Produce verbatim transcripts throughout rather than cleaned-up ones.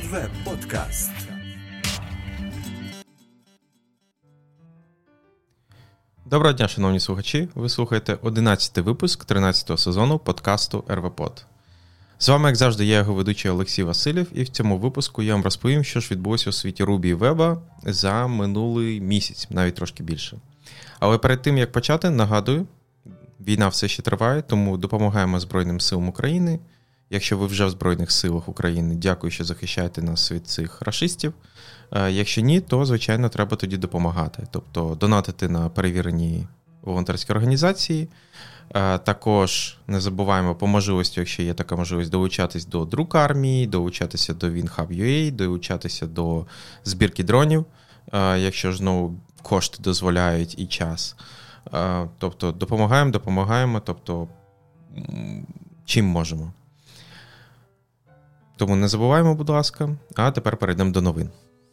Web Podcast. Доброго дня, шановні слухачі. Ви слухаєте одинадцятий випуск тринадцятого сезону подкасту ар ві под. З вами, як завжди, я його ведучий Олексій Васильєв, і в цьому випуску я вам розповім, що ж відбулося у світі Ruby і Web за минулий місяць, навіть трошки більше. Але перед тим, як почати, нагадую, війна все ще триває, тому допомагаємо Збройним силам України. Якщо ви вже в Збройних силах України, дякую, що захищаєте нас від цих рашистів. Якщо ні, то, звичайно, треба тоді допомагати. Тобто донатити на перевірені волонтерські організації. Також не забуваємо по можливості, якщо є така можливість, долучатись до друкармії, долучатися до WinHub.ua, долучатися до збірки дронів, якщо ж знову кошти дозволяють і час. Тобто допомагаємо, допомагаємо, тобто чим можемо. Тому не забуваємо, будь ласка. А тепер перейдемо до новин.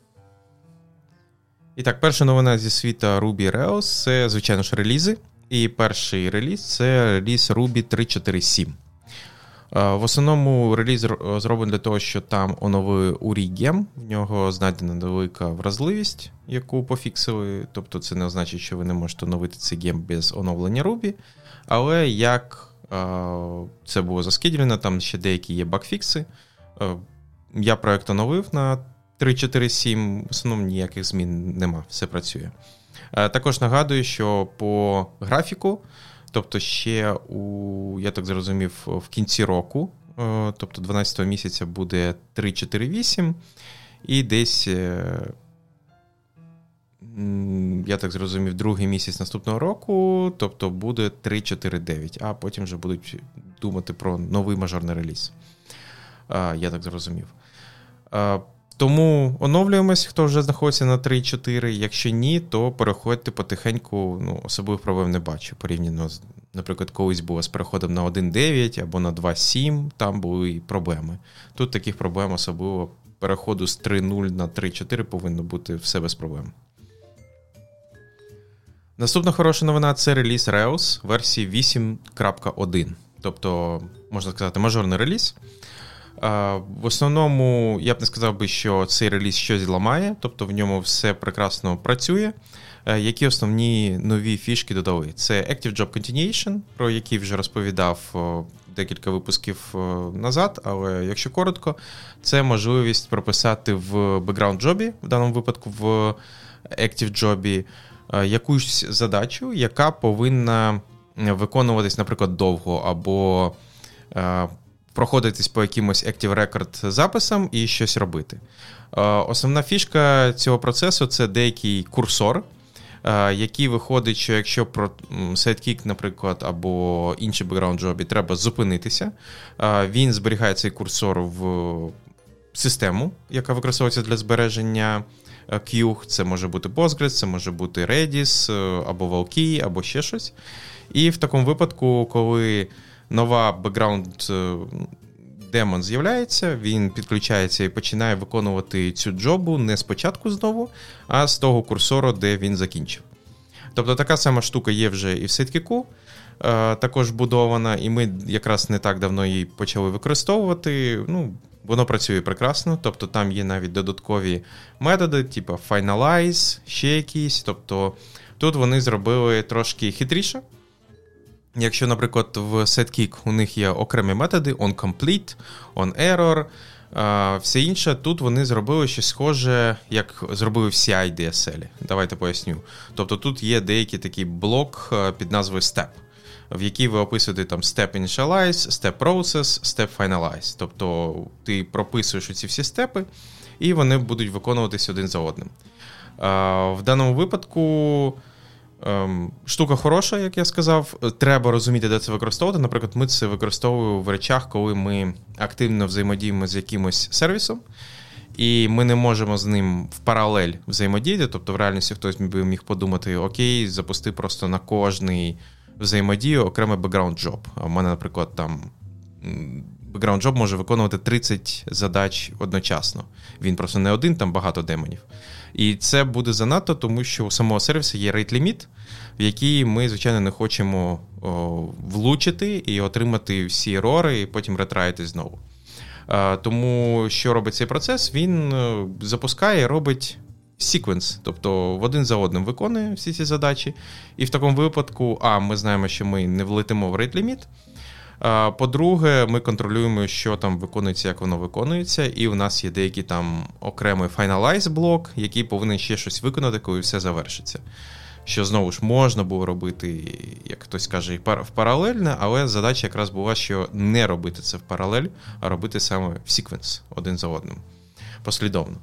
І так, перша новина зі світу Ruby і Rails – це, звичайно ж, релізи. І перший реліз – це реліз Ruby три точка чотири сім. В основному реліз зроблений для того, що там оновили ю рі гем, в нього знайдена невелика вразливість, яку пофіксили. Тобто це не означає, що ви не можете оновити цей гем без оновлення Ruby. Але як це було заскедлено, там ще деякі є багфікси. Я проєкт оновив на три точка чотири сім, в основному ніяких змін нема, все працює. Також нагадую, що по графіку, тобто ще у, я так зрозумів, в кінці року, тобто дванадцятого місяця буде три точка чотири вісім, і десь, я так зрозумів, другий місяць наступного року, тобто буде три точка чотири дев'ять, а потім вже будуть думати про новий мажорний реліз. Я так зрозумів. Тому оновлюємось, хто вже знаходиться на три точка чотири. Якщо ні, то переходьте потихеньку, ну, особливих проблем не бачу. Порівняно, з, наприклад, колись було з переходом на один точка дев'ять або на два точка сім, там були проблеми. Тут таких проблем особливо переходу з три точка нуль на три точка чотири повинно бути все без проблем. Наступна хороша новина – це реліз Rails версії вісім крапка один. Тобто, можна сказати, мажорний реліз. В основному, я б не сказав би, що цей реліз щось зламає, тобто в ньому все прекрасно працює. Які основні нові фішки додали? Це Active Job Continuation, про який вже розповідав декілька випусків назад, але якщо коротко, це можливість прописати в background job, в даному випадку в Active Job, якусь задачу, яка повинна виконуватись, наприклад, довго або проходитись по якимось Active Record записам і щось робити. Основна фішка цього процесу – це деякий курсор, який виходить, що якщо про sidekick, наприклад, або інший background job треба зупинитися, він зберігає цей курсор в систему, яка використовується для збереження queue. Це може бути Postgres, це може бути Redis, або Valkey, або ще щось. І в такому випадку, коли нова бекграунд демон з'являється, він підключається і починає виконувати цю джобу не спочатку знову, а з того курсору, де він закінчив. Тобто така сама штука є вже і в Sidekick, також вбудована, і ми якраз не так давно її почали використовувати. Ну, воно працює прекрасно, тобто там є навіть додаткові методи, типу finalize, ще якісь, тобто тут вони зробили трошки хитріше. Якщо, наприклад, в Sidekick у них є окремі методи, onComplete, onError, все інше, тут вони зробили щось схоже, як зробили в сі ай ді ес ел. Давайте поясню. Тобто тут є деякий такий блок під назвою Step, в який ви описуєте там Step Initialize, Step Process, Step Finalize. Тобто ти прописуєш ці всі степи, і вони будуть виконуватись один за одним. В даному випадку штука хороша, як я сказав, треба розуміти, де це використовувати. Наприклад, ми це використовуємо в речах, коли ми активно взаємодіємо з якимось сервісом, і ми не можемо з ним в паралель взаємодіяти. Тобто в реальності хтось би міг подумати, окей, запусти просто на кожний взаємодію окремий background job. А в мене, наприклад, там background job може виконувати тридцять задач одночасно. Він просто не один, там багато демонів. І це буде занадто, тому що у самого сервісу є rate-ліміт, в який ми, звичайно, не хочемо о, влучити і отримати всі ерори, і потім ретрайти знову. Тому що робить цей процес? Він запускає і робить секвенс, тобто в один за одним виконує всі ці задачі. І в такому випадку, а, ми знаємо, що ми не влетимо в rate limit. По-друге, ми контролюємо, що там виконується, як воно виконується, і у нас є деякий там окремий finalize блок, який повинен ще щось виконати, коли все завершиться. Що, знову ж, можна було робити, як хтось каже, в паралельне, але задача якраз була, що не робити це в паралель, а робити саме в секвенс, один за одним, послідовно.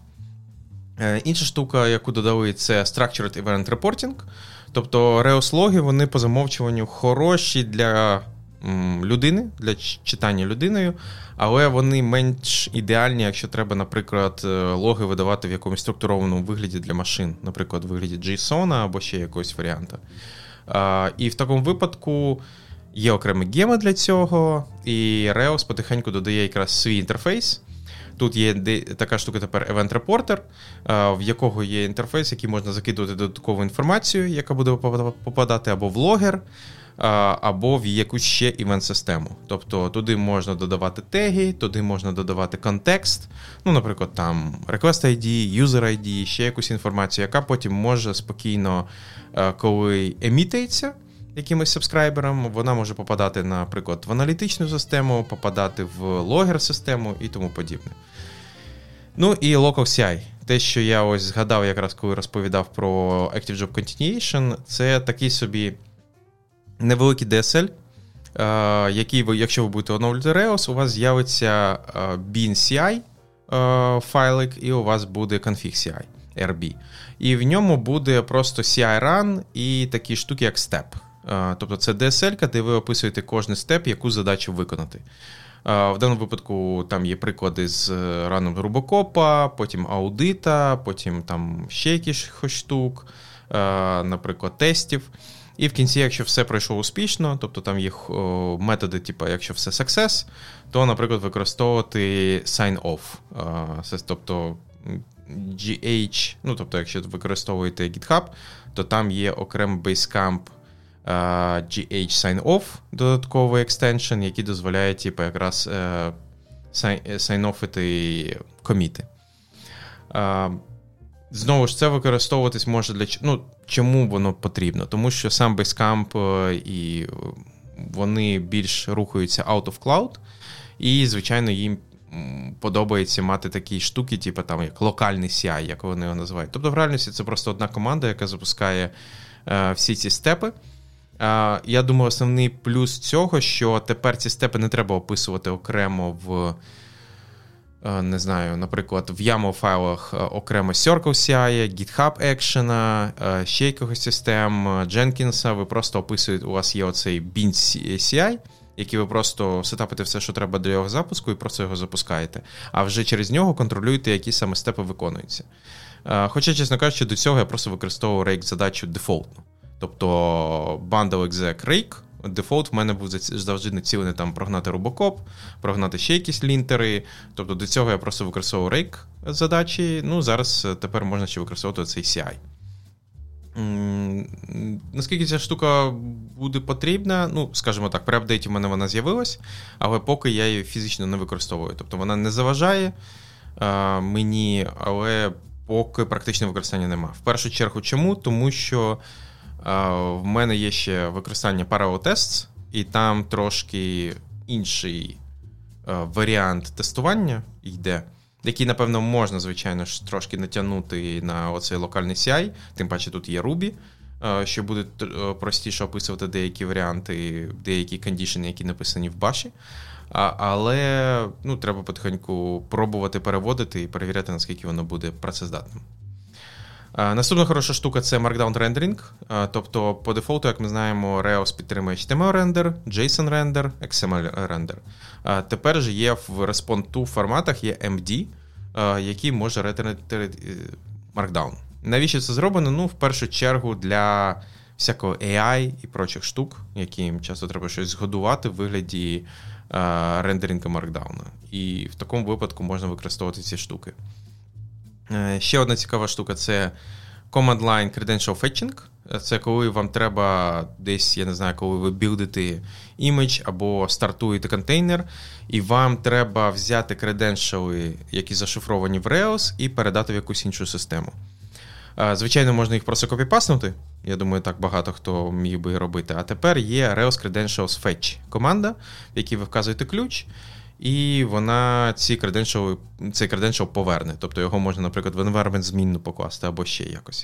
Інша штука, яку додали, це Structured Event Reporting. Тобто Rails-логи, вони по замовчуванню хороші для людини, для читання людиною, але вони менш ідеальні, якщо треба, наприклад, логи видавати в якомусь структурованому вигляді для машин, наприклад, в вигляді JSON або ще якогось варіанта. І в такому випадку є окремі геми для цього, і Rails потихеньку додає якраз свій інтерфейс. Тут є така штука тепер Event Reporter, в якого є інтерфейс, який можна закидувати додаткову інформацію, яка буде попадати або в логер, або в якусь ще івент-систему. Тобто туди можна додавати теги, туди можна додавати контекст, ну, наприклад, там request ай ді, user ай ді, ще якусь інформацію, яка потім може спокійно, коли емітається якимось сабскрайбером, вона може попадати, наприклад, в аналітичну систему, попадати в логер-систему і тому подібне. Ну і Local сі ай. Те, що я ось згадав якраз, коли розповідав про Active Job Continuation, це такий собі невеликий ді ес ел, який ви, якщо ви будете оновлювати Rails, у вас з'явиться bin сі ай файлик, і у вас буде config сі ай, ар бі. І в ньому буде просто сі ай run і такі штуки, як step. Тобто це ді ес ел, де ви описуєте кожен степ, яку задачу виконати. В даному випадку там є приклади з раном Рубокопа, потім аудита, потім там ще якісь штук, наприклад, тестів. І в кінці, якщо все пройшло успішно, тобто там є методи, типу, якщо все success, то, наприклад, використовувати sign-off. Тобто джі ейч, ну, тобто, якщо використовуєте GitHub, то там є окремий Basecamp джі ейч sign-off, додатковий екстеншн, який дозволяє, типу, якраз sign-offити коміти. Знову ж, це використовуватись може для... Ну, чому воно потрібно? Тому що сам Basecamp і вони більш рухаються out of cloud, і, звичайно, їм подобається мати такі штуки, типу там як локальний сі ай, як вони його називають. Тобто в реальності це просто одна команда, яка запускає е, всі ці степи. Е, я думаю, основний плюс цього, що тепер ці степи не треба описувати окремо в, е, не знаю, наприклад, в YAML файлах окремо Circle сі ай, GitHub Action, е, ще якихось систем, Jenkins, ви просто описуєте, у вас є оцей bin сі ай, які ви просто сетапите все, що треба для його запуску, і просто його запускаєте. А вже через нього контролюєте, які саме степи виконуються. Хоча, чесно кажучи, до цього я просто використовував rake-задачу дефолтну. Тобто bundle exec rake, дефолт в мене був завжди націлений там прогнати Рубокоп, прогнати ще якісь лінтери. Тобто до цього я просто використовував rake-задачі. Ну, зараз тепер можна ще використовувати цей сі ай. Наскільки ця штука буде потрібна, ну, скажімо так, при апдейті в мене вона з'явилась, але поки я її фізично не використовую. Тобто вона не заважає а, мені, але поки практичного використання немає. В першу чергу чому? Тому що а, в мене є ще використання Parallel Tests, і там трошки інший а, варіант тестування йде, який, напевно, можна, звичайно ж, трошки натягнути на оцей локальний сі ай, тим паче тут є Ruby, що буде простіше описувати деякі варіанти, деякі кондішени, які написані в баші. Але ну, треба потихеньку пробувати переводити і перевіряти, наскільки воно буде працездатним. Наступна хороша штука – це Markdown Rendering. Тобто, по дефолту, як ми знаємо, Rails підтримує ейч ті ем ел-рендер, JSON-рендер, ікс ем ел-рендер. Тепер же є в Response-to форматах є ем ді, який може рендерити Markdown. Навіщо це зроблено? Ну, в першу чергу, для всякого ей ай і прочих штук, яким часто треба щось згодувати в вигляді рендеринга Markdown. І в такому випадку можна використовувати ці штуки. Ще одна цікава штука – це Command Line Credential Fetching. Це коли вам треба десь, я не знаю, коли ви білдите імідж або стартуєте контейнер, і вам треба взяти креденшали, які зашифровані в Rails, і передати в якусь іншу систему. Звичайно, можна їх просто копіпаснути. Я думаю, так багато хто міг би робити. А тепер є Rails Credentials Fetch команда, в якій ви вказуєте ключ, і вона ці credential, цей credential поверне. Тобто його можна, наприклад, в environment змінну покласти або ще якось.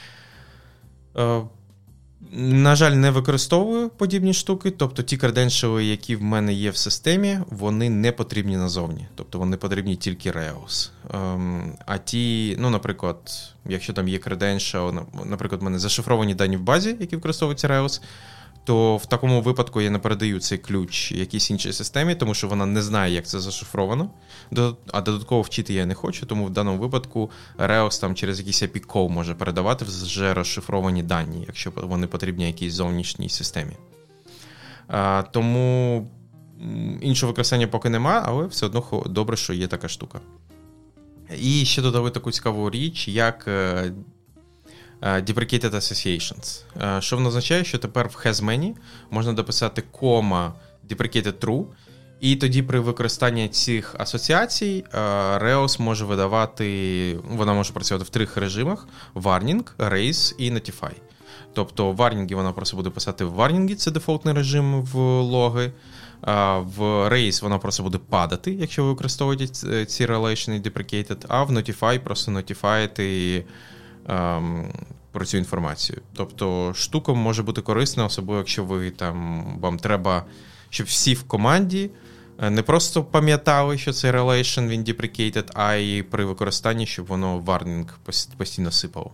На жаль, не використовую подібні штуки, тобто ті креденшали, які в мене є в системі, вони не потрібні назовні, тобто вони потрібні тільки Rails. А ті, ну, наприклад, якщо там є креденшал, наприклад, в мене зашифровані дані в базі, які використовуються Rails, то в такому випадку я не передаю цей ключ якійсь іншій системі, тому що вона не знає, як це зашифровано, а додатково вчити я не хочу, тому в даному випадку Rails там через якийсь ей пі ай call може передавати вже розшифровані дані, якщо вони потрібні якійсь зовнішній системі. А, тому іншого використання поки нема, але все одно добре, що є така штука. І ще додали таку цікаву річ, як Deprecated Associations. Що воно означає? Що тепер в has-many можна дописати кома deprecated true, і тоді при використанні цих асоціацій Rails може видавати, вона може працювати в трьох режимах: warning, raise і notify. Тобто в warning вона просто буде писати в warning, це дефолтний режим в логи, в raise вона просто буде падати, якщо ви використовуєте ці relation deprecated, а в notify просто notifyити про цю інформацію. Тобто штука може бути корисна, особливо якщо ви там, вам треба, щоб всі в команді не просто пам'ятали, що це relation, він deprecated, а й при використанні, щоб воно warning постійно сипало.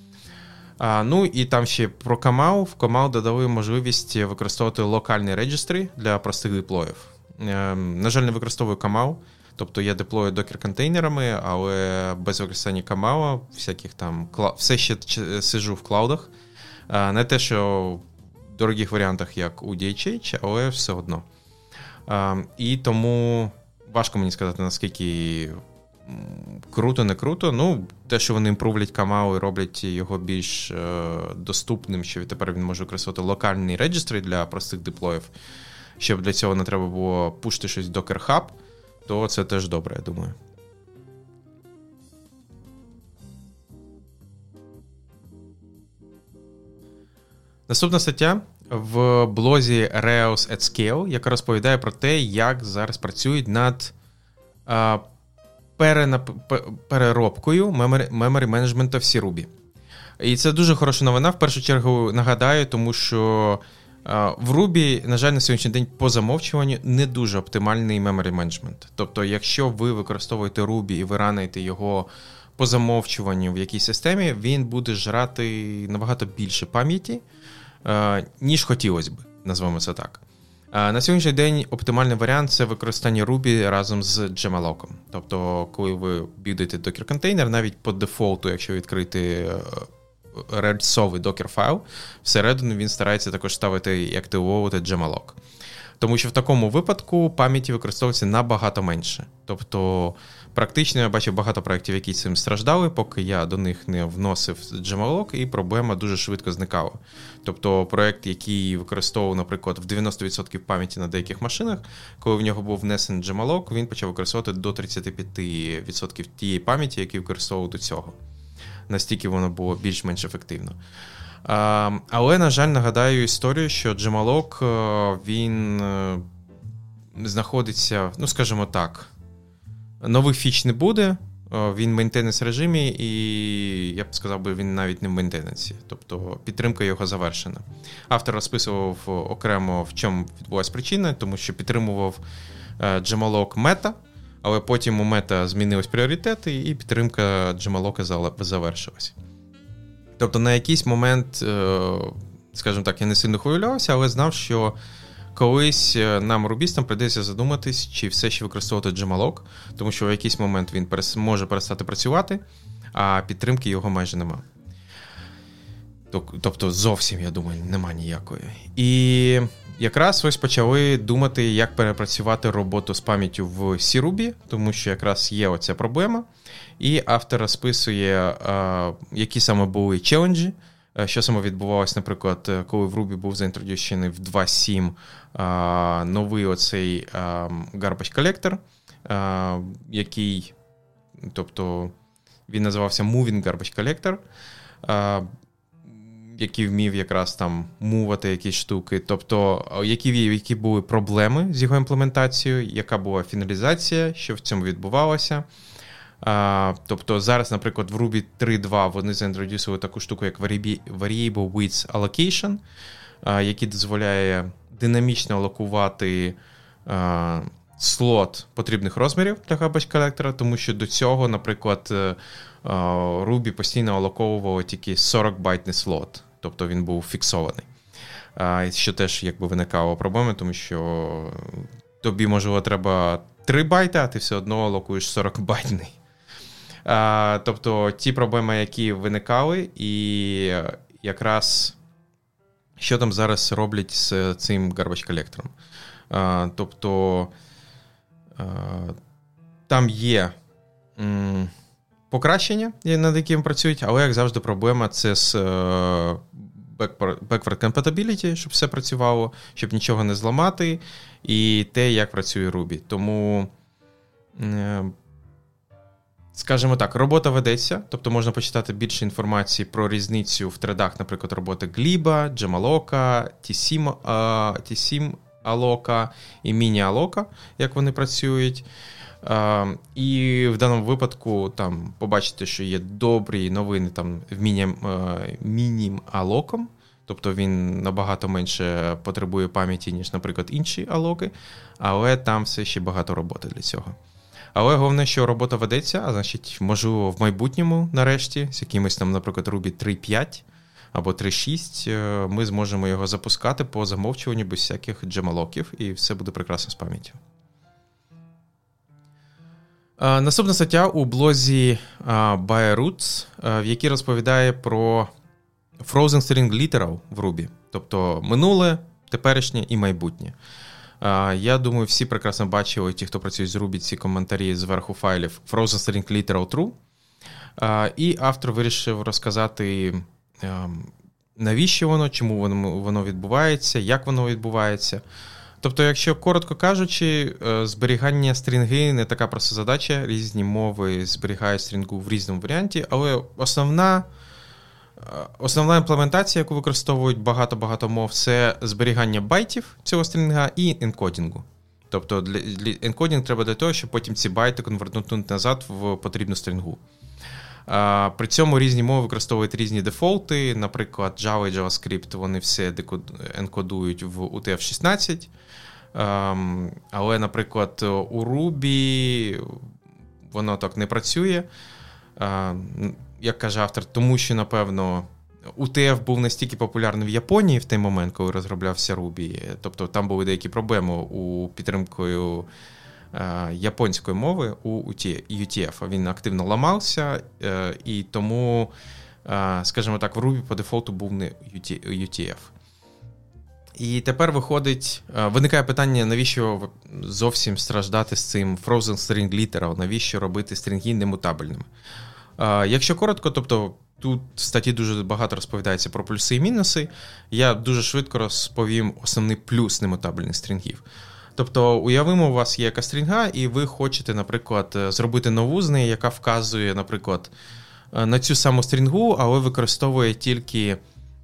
А, ну і там ще про Камау. В Камау додали можливість використовувати локальні регістри для простих деплоїв. Е, на жаль, не використовую Камау. Тобто я деплою докер-контейнерами, але без використання Камау, всяких там, все ще сиджу в клаудах. Не те, що в дорогих варіантах, як у ді ейч ейч, але все одно. І тому важко мені сказати, наскільки круто, не круто. Ну, те, що вони імпровлять Камау і роблять його більш доступним, що тепер він може використовувати локальні регістри для простих деплоїв, щоб для цього не треба було пушити щось в Docker Hub, то це теж добре, я думаю. Наступна стаття в блозі Rails at Scale, яка розповідає про те, як зараз працюють над а, перенап... переробкою memory management в C-Ruby. І це дуже хороша новина, в першу чергу нагадаю, тому що в Ruby, на жаль, на сьогоднішній день по замовчуванню не дуже оптимальний memory management. Тобто, якщо ви використовуєте Ruby і ви рануєте його по замовчуванню в якійсь системі, він буде жрати набагато більше пам'яті, ніж хотілося б, назвемо це так. На сьогоднішній день оптимальний варіант – це використання Ruby разом з Gemalloc. Тобто, коли ви білдите докер-контейнер, навіть по дефолту, якщо відкрити рельсовий докер-файл, всередину він старається також ставити і активовувати Gemalloc. Тому що в такому випадку пам'яті використовується набагато менше. Тобто, практично я бачив багато проєктів, які цим страждали, поки я до них не вносив Gemalloc, і проблема дуже швидко зникала. Тобто, проєкт, який використовував, наприклад, в дев'яносто відсотків пам'яті на деяких машинах, коли в нього був внесений Gemalloc, він почав використовувати до тридцять п'ять відсотків тієї пам'яті, які використовував до цього. Настільки воно було більш-менш ефективно. А, але, на жаль, нагадаю історію, що Gemalloc, він знаходиться, ну, скажімо так, нових фіч не буде, він в мейнтененс режимі, і я б сказав, би, він навіть не в мейнтененсі, тобто підтримка його завершена. Автор розписував окремо, в чому відбулася причина, тому що підтримував Gemalloc мета, але потім у мета змінились пріоритети, і підтримка Gemalloc завершилась. Тобто на якийсь момент, скажімо так, я не сильно хвилювався, але знав, що колись нам, рубістам, прийдеться задуматись, чи все ще використовувати Gemalloc, тому що в якийсь момент він може перестати працювати, а підтримки його майже нема. Тобто зовсім, я думаю, нема ніякої. І якраз ось почали думати, як перепрацювати роботу з пам'яттю в C-Ruby, тому що якраз є оця проблема. І автор розписує, які саме були челенджі Що саме відбувалося, наприклад, коли в Ruby був заінтродюсений в два точка сім а, новий оцей а, garbage collector, а, який, тобто він називався Moving Garbage Collector, а, який вмів якраз там мувати якісь штуки, тобто які, які були проблеми з його імплементацією, яка була фіналізація, що в цьому відбувалося. Uh, тобто зараз, наприклад, в Ruby три точка два вони заінтродюсили таку штуку, як Variable Width Allocation, uh, який дозволяє динамічно алокувати uh, слот потрібних розмірів для garbage collector, тому що до цього, наприклад, uh, Ruby постійно алоковувало тільки сорок байтний слот, тобто він був фіксований. Uh, що теж якби виникала проблема, тому що тобі, можливо, треба три байти, а ти все одно алокуєш сорок байтний. А, тобто ті проблеми, які виникали, і якраз що там зараз роблять з цим garbage collector. А, тобто а, там є м, покращення, над яким працюють, але, як завжди, проблема це з uh, backward compatibility, щоб все працювало, щоб нічого не зламати, і те, як працює Ruby. Тому uh, скажімо так, робота ведеться, тобто можна почитати більше інформації про різницю в тредах, наприклад, роботи Glib, Gemaloka, ті сім Alloca і Mini Alloca, як вони працюють. І в даному випадку там побачите, що є добрі новини там в Mini Alloca, тобто він набагато менше потребує пам'яті, ніж, наприклад, інші алоки, але там все ще багато роботи для цього. Але головне, що робота ведеться, а значить, можливо, в майбутньому, нарешті, з якимось там, наприклад, Ruby три п'ять або три шість, ми зможемо його запускати по замовчуванню без всяких джемалоків, і все буде прекрасно з пам'яттю. Наступна стаття у блозі BuyRoots, в якій розповідає про Frozen String Literal в Ruby, тобто минуле, теперішнє і майбутнє. Я думаю, всі прекрасно бачили, ті, хто працює з Ruby, ці коментарі зверху файлів Frozen String Literal True. І автор вирішив розказати, навіщо воно, чому воно відбувається, як воно відбувається. Тобто, якщо коротко кажучи, зберігання стрінги не така проста задача, різні мови зберігають стрінгу в різному варіанті, але основна Основна імплементація, яку використовують багато-багато мов, це зберігання байтів цього стрінга і енкодінгу. Тобто для, для енкодінг треба для того, щоб потім ці байти конвертнути назад в потрібну стрінгу. А, при цьому різні мови використовують різні дефолти. Наприклад, Java і JavaScript, вони все енкодують в ю ті еф шістнадцять. А, але, наприклад, у Ruby воно так не працює. А, як каже автор, тому що, напевно, ю ті еф був настільки популярний в Японії в той момент, коли розроблявся Ruby. Тобто там були деякі проблеми у підтримкою е, японської мови у ю ті еф. Він активно ламався, е, і тому, е, скажімо так, в Ruby по дефолту був не ю ті еф. І тепер виходить, е, виникає питання, навіщо зовсім страждати з цим Frozen String Literal, навіщо робити стрінги немутабельними. Якщо коротко, тобто тут в статті дуже багато розповідається про плюси і мінуси, я дуже швидко розповім основний плюс немутабельних стрінгів. Тобто уявимо, у вас є якась стрінга, і ви хочете, наприклад, зробити нову з неї, яка вказує, наприклад, на цю саму стрінгу, але використовує тільки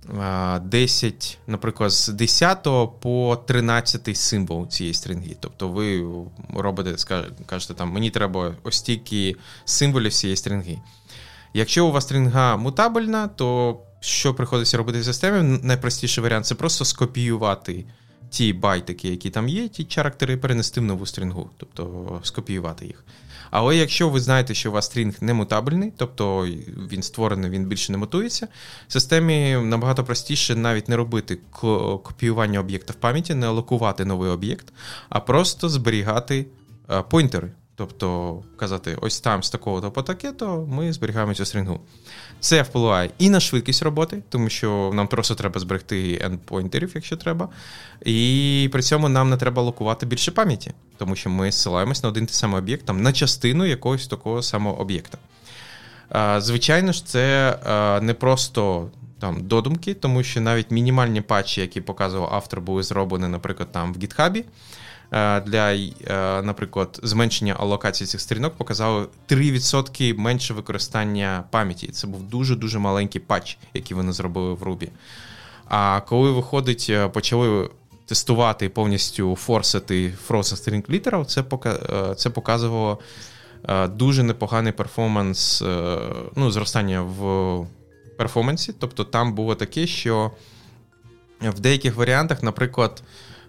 десять, наприклад, з десятого по тринадцятий символ цієї стрінги. Тобто ви робите, кажете, там, мені треба ось стільки символів цієї стрінги. Якщо у вас стрінга мутабельна, то що приходиться робити в системі? Найпростіший варіант – це просто скопіювати ті байтики, які там є, ті характери, перенести в нову стрінгу, тобто скопіювати їх. Але якщо ви знаєте, що у вас стрінг не мутабельний, тобто він створений, він більше не мутується, в системі набагато простіше навіть не робити копіювання об'єкта в пам'яті, не алокувати новий об'єкт, а просто зберігати пойнтери. Тобто казати, ось там з такого-то по таке-то ми зберігаємо цю стрінгу. Це впливає і на швидкість роботи, тому що нам просто треба зберегти ендпойнтерів, якщо треба. І при цьому нам не треба локувати більше пам'яті, тому що ми зсилаємось на один той самий об'єкт, там, на частину якогось такого самого об'єкта. Звичайно ж, це не просто там додумки, тому що навіть мінімальні патчі, які показував автор, були зроблені, наприклад, там в GitHub, для, наприклад, зменшення алокації цих сторінок показали три відсотки менше використання пам'яті. Це був дуже-дуже маленький патч, який вони зробили в Ruby. А коли, виходить, почали тестувати і повністю форсити Frozen String Literal, це, пока, це показувало дуже непоганий перформанс, ну, зростання в перформансі. Тобто там було таке, що в деяких варіантах, наприклад,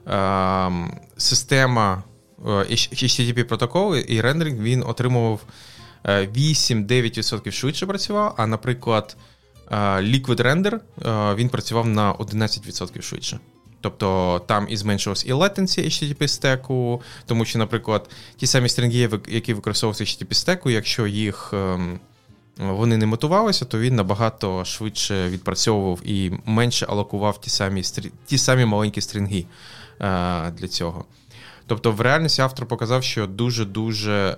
система ейч ті ті пі протоколу і рендеринг, він отримував вісім-дев'ять відсотків швидше працював, а, наприклад, Liquid Render, він працював на одинадцять відсотків швидше. Тобто там і зменшилось і latency ейч ті ті пі стеку, тому що, наприклад, ті самі стрінги, які використовуються ейч ті ті пі стеку, якщо їх вони не мотувалися, то він набагато швидше відпрацьовував і менше алокував ті самі, ті самі маленькі стрінги для цього. Тобто в реальності автор показав, що дуже-дуже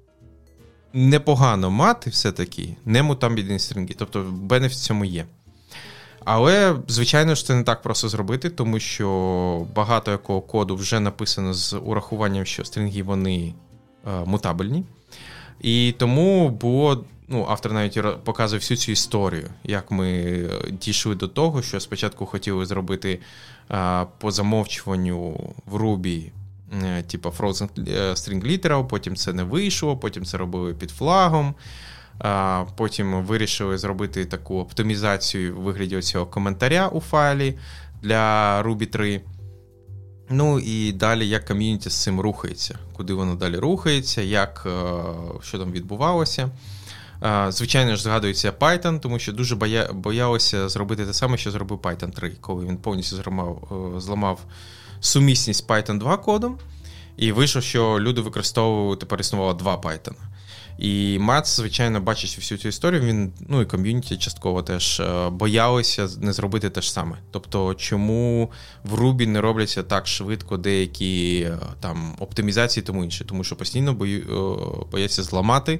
непогано мати все-таки немутабельні стрінги. Тобто бенефіт в цьому є. Але, звичайно ж, це не так просто зробити, тому що багато якого коду вже написано з урахуванням, що стрінги, вони е, мутабельні. І тому було, ну, автор навіть показує всю цю історію, як ми дійшли до того, що спочатку хотіли зробити е, по замовчуванню в Ruby е, типу Frozen String Literal, потім це не вийшло, потім це робили під флагом. А потім вирішили зробити таку оптимізацію в вигляді цього коментаря у файлі для Ruby три. Ну і далі, як ком'юніті з цим рухається, куди воно далі рухається, як, що там відбувалося. Звичайно ж, згадується Python, тому що дуже боя, боялося зробити те саме, що зробив Python три, коли він повністю зламав, зламав сумісність з Python два кодом, і вийшло, що люди використовували, тепер існувало два Python. І Мац, звичайно, бачить всю цю історію, він, ну і ком'юніті частково теж боялися не зробити те ж саме. Тобто, чому в Ruby не робляться так швидко деякі там оптимізації і тому інше? Тому що постійно бою, бояться зламати.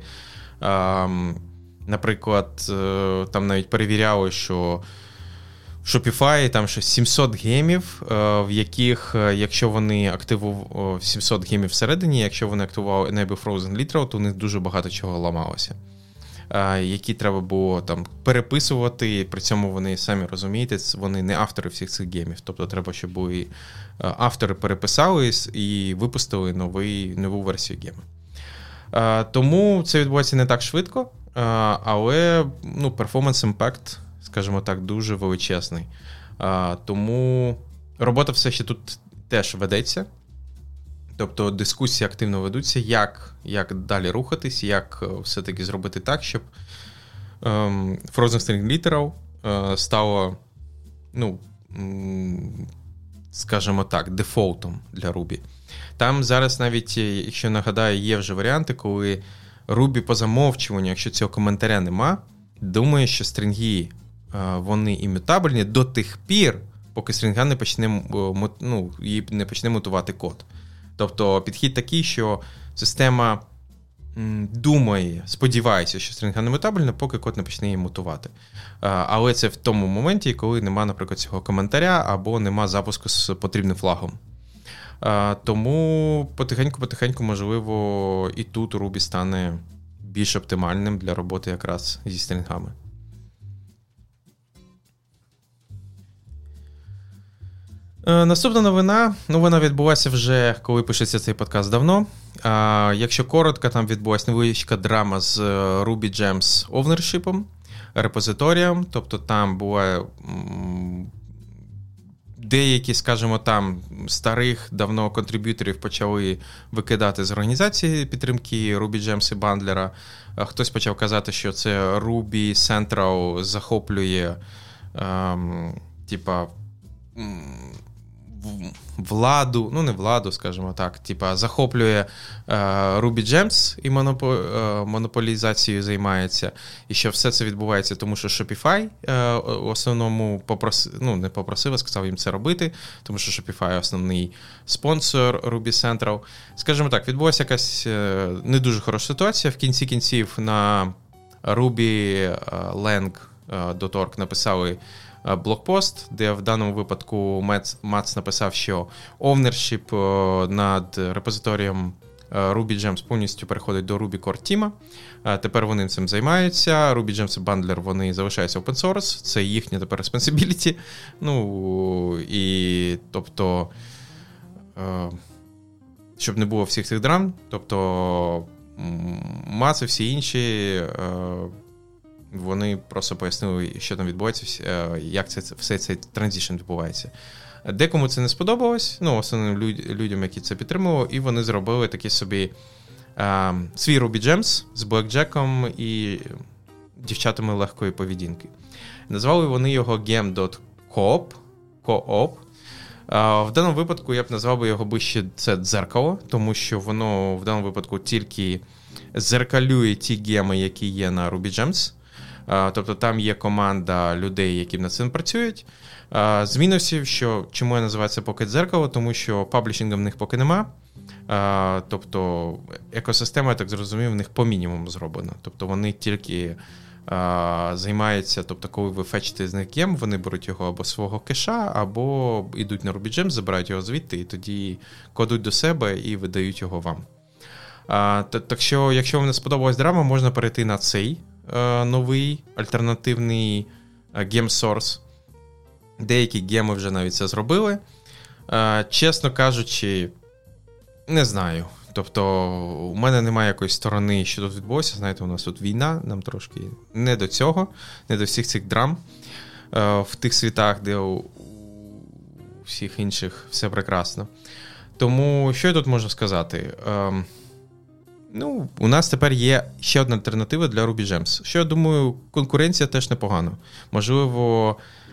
Наприклад, там навіть перевіряли, що в Shopify там щось сімсот гемів, в яких, якщо вони активували сімсот гемів всередині, якщо вони активували Enable Frozen Literal, то у них дуже багато чого ламалося. Які треба було там переписувати, при цьому вони, самі розумієте, вони не автори всіх цих гемів. Тобто треба, щоб були автори переписали і випустили новий, нову версію гема. Тому це відбувається не так швидко, але, ну, performance impact, скажімо так, дуже величезний. А, тому робота все ще тут теж ведеться. Тобто дискусії активно ведуться, як, як далі рухатись, як все-таки зробити так, щоб ем, Frozen String Literal е, стало, ну, м, скажімо так, дефолтом для Ruby. Там зараз навіть, якщо нагадаю, є вже варіанти, коли Ruby по замовчуванню, якщо цього коментаря нема, думає, що стрінги вони імютабельні до тих пір, поки стрінга не почне, ну, її не почне мутувати код. Тобто підхід такий, що система думає, сподівається, що стрінга не мутабельна, поки код не почне її мутувати. Але це в тому моменті, коли нема, наприклад, цього коментаря або нема запуску з потрібним флагом. Тому потихеньку-потихеньку, можливо, і тут Ruby стане більш оптимальним для роботи якраз зі стрінгами. Наступна новина, ну вона відбулася вже, коли пишеться цей подкаст, давно. А, якщо коротко, там відбулася невеличка драма з Ruby Gems ownership, репозиторієм, тобто там була м, деякі, скажімо, там старих давно контриб'юторів почали викидати з організації підтримки Ruby Gems і бандлера. Хтось почав казати, що це Ruby Central захоплює ем, типа владу, ну не владу, скажімо так, типа захоплює е, Ruby Gems і монопо, е, монополізацією займається, і що все це відбувається, тому що Shopify е, в основному попросив, ну не попросив, а сказав їм це робити, тому що Shopify основний спонсор Ruby Central. Скажімо так, відбулася якась не дуже хороша ситуація. В кінці кінців на Ruby Lang точка орг написали блокпост, де в даному випадку Мац написав, що ownership над репозиторієм RubyGems повністю переходить до Ruby Core Team. Тепер вони цим займаються. RubyGems Bundler, вони залишаються open source. Це їхня тепер responsibility. Ну, і, тобто, щоб не було всіх цих драм, тобто, Мац і всі інші, вони просто пояснили, що там відбувається, як це, все цей транзишн відбувається. Декому це не сподобалось, ну, основним людям, які це підтримували, і вони зробили такий собі а, свій RubyGems з блекджеком і дівчатами легкої поведінки. Назвали вони його gem.coop, co-op. А, в даному випадку я б назвав би його би ще це дзеркало, тому що воно в даному випадку тільки зеркалює ті геми, які є на RubyGems. А, тобто там є команда людей, які над цим працюють. З мінусів, що чому я називаю це поки дзеркало, тому що паблішинга в них поки нема. А, тобто екосистема, я так зрозумів, в них по мінімуму зроблена. Тобто вони тільки а, займаються, тобто коли ви фетчите з них гем, вони беруть його або свого кеша, або йдуть на RubyGems, забирають його звідти, і тоді кодують до себе і видають його вам. А, так що, якщо вам не сподобалась драма, можна перейти на цей а, новий альтернативний гем-сорс. Деякі геми вже навіть це зробили. А, чесно кажучи, не знаю. Тобто, у мене немає якоїсь сторони, що тут відбулося. Знаєте, у нас тут війна, нам трошки не до цього, не до всіх цих драм. А, в тих світах, де у, у всіх інших все прекрасно. Тому, що я тут можу сказати? А, ну, у нас тепер є ще одна альтернатива для RubyGems. Що, я думаю, конкуренція теж непогана. Можливо,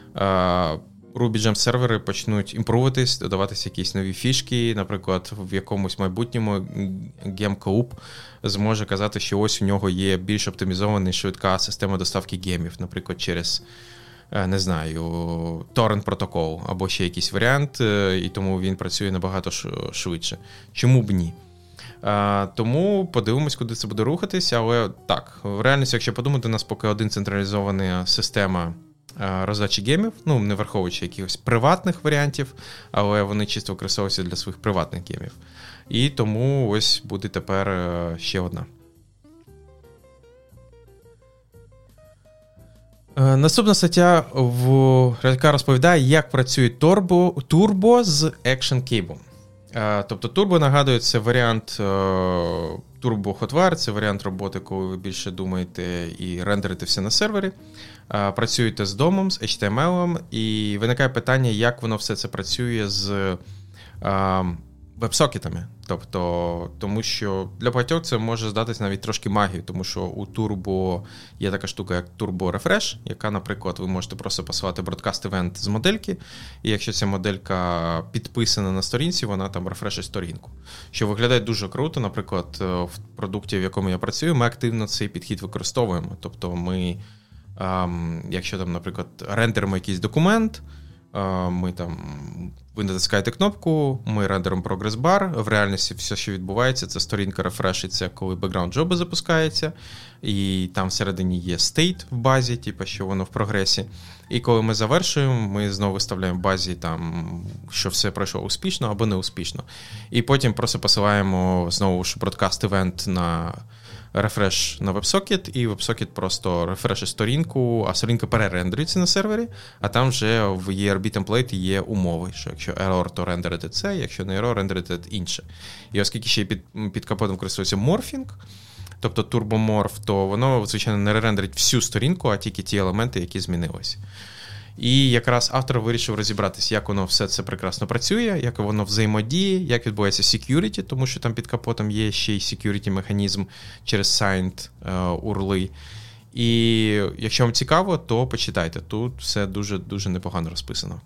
RubyGems сервери почнуть імпруватись, додаватися якісь нові фішки. Наприклад, в якомусь майбутньому GemCoop зможе казати, що ось у нього є більш оптимізована і швидка система доставки гемів, наприклад, через, не знаю, торрент протокол або ще якийсь варіант, і тому він працює набагато швидше. Чому б ні? Тому подивимось, куди це буде рухатися, але так, в реальності, якщо подумати, у нас поки один централізована система роздачі гемів, ну, не враховуючи якихось приватних варіантів, але вони чисто використовуються для своїх приватних гемів. І тому ось буде тепер ще одна. Наступна стаття, в, яка розповідає, як працює Turbo, Turbo з Action Cable. Тобто Turbo, нагадую, це варіант Turbo Hotwire, це варіант роботи, коли ви більше думаєте і рендерите все на сервері. Працюєте з домом, з ейч ті ем ел, і виникає питання, як воно все це працює з веб-сокетами. Тобто, тому що для багатьох це може здатись навіть трошки магією, тому що у Turbo є така штука, як Turbo Refresh, яка, наприклад, ви можете просто посилати бродкаст-івент з модельки, і якщо ця моделька підписана на сторінці, вона там рефрешить сторінку. Що виглядає дуже круто, наприклад, в продукті, в якому я працюю, ми активно цей підхід використовуємо. Тобто ми, якщо там, наприклад, рендеримо якийсь документ, ми там, ви натискаєте кнопку, ми рендеримо прогрес-бар, в реальності все, що відбувається, це сторінка рефрешиться, коли бекграунд джоби запускається, і там всередині є state в базі, типу, що воно в прогресі. І коли ми завершуємо, ми знову виставляємо в базі, там, що все пройшло успішно або не успішно. І потім просто посилаємо знову ж бродкаст-івент на рефреш на WebSocket, і WebSocket просто рефрешить сторінку, а сторінка перерендериться на сервері, а там вже в і ар бі-темплейті є умови, що якщо error, то рендерити це, якщо не error, рендерити інше. І оскільки ще під, під капотом користується морфінг, тобто турбоморф, то воно, звичайно, не рендерить всю сторінку, а тільки ті елементи, які змінились. І якраз автор вирішив розібратися, як воно все це прекрасно працює, як воно взаємодіє, як відбувається security, тому що там під капотом є ще й security-механізм через signed uh, урли. І якщо вам цікаво, то почитайте. Тут все дуже-дуже непогано розписано.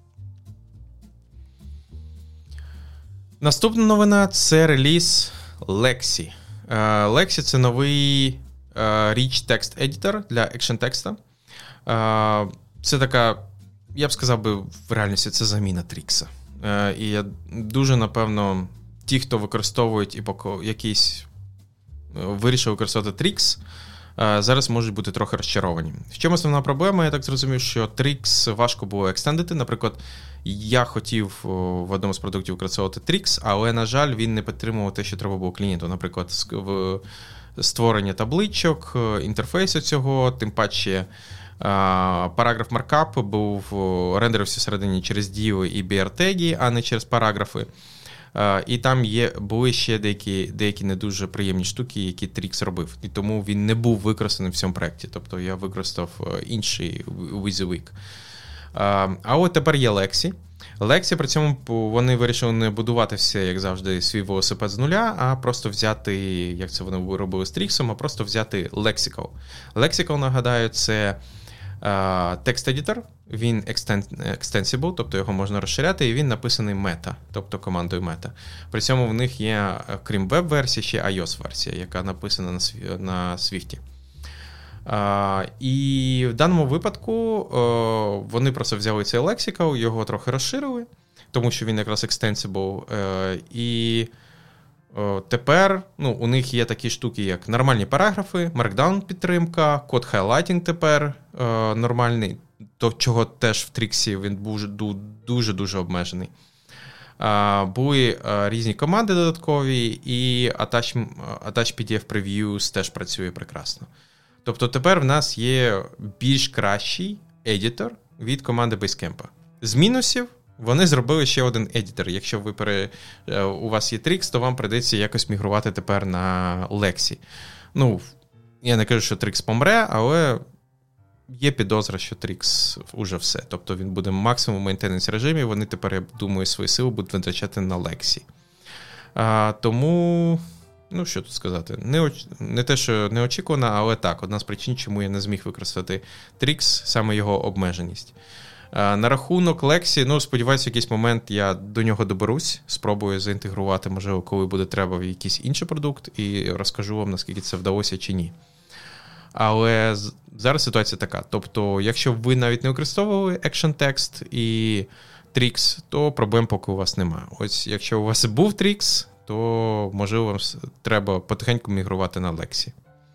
Наступна новина – це реліз Lexi. Uh, Lexi – це новий uh, Rich Text Editor для екшн-текста. Uh, Це така, я б сказав би, в реальності це заміна Трікса. Е, і я дуже, напевно, ті, хто використовують і поки якийсь вирішив використовувати Трікс, зараз можуть бути трохи розчаровані. В чому основна проблема? Я так зрозумів, що Trix важко було екстендити. Наприклад, я хотів в одному з продуктів використовувати Trix, але, на жаль, він не підтримував те, що треба було клієнту. Наприклад, в створення табличок, інтерфейсу цього, тим паче параграф маркап був рендерився всередині через діо і бі ар теги, а не через параграфи. І там є, були ще деякі, деякі не дуже приємні штуки, які Trix робив. І тому він не був використаний в цьому проєкті. Тобто я використав інший WYSIWYG. А от тепер є Lexi. Lexi, при цьому вони вирішили не будувати все, як завжди, свій велосипед з нуля, а просто взяти, як це вони робили з Trix, а просто взяти Lexical. Lexical, нагадаю, це текст-едітор, він extensible, тобто його можна розширяти, і він написаний Meta, тобто командою Meta. При цьому в них є, крім веб-версії, ще iOS-версія, яка написана на Swift. Uh, і в даному випадку uh, вони просто взяли цей Lexical, його трохи розширили, тому що він якраз extensible. Uh, і uh, тепер ну, у них є такі штуки, як нормальні параграфи, Markdown підтримка, код хайлайтінг тепер uh, нормальний, до чого теж в Trix він був дуже-дуже обмежений. Uh, були uh, різні команди додаткові, і Attach, Attach пі ді еф Previews теж працює прекрасно. Тобто тепер в нас є більш кращий едітор від команди Basecamp. З мінусів вони зробили ще один едітор. Якщо ви пере... у вас є Trix, то вам прийдеться якось мігрувати тепер на Lexi. Ну, я не кажу, що Trix помре, але є підозра, що Trix уже все. Тобто він буде максимум в мейнтененс режимі, вони тепер, я думаю, свої сили будуть витрачати на Lexi. А, тому... Ну, що тут сказати, не, оч... не те, що неочікувано, але так, одна з причин, чому я не зміг використати Trix, саме його обмеженість. А, на рахунок Lexi, ну, сподіваюся, в якийсь момент я до нього доберусь, спробую заінтегрувати, можливо, коли буде треба в якийсь інший продукт, і розкажу вам, наскільки це вдалося чи ні. Але зараз ситуація така, тобто, якщо ви навіть не використовували Action Text і Trix, то проблем поки у вас немає. Ось, якщо у вас був Trix, то, можливо, вам треба потихеньку мігрувати на Lexi.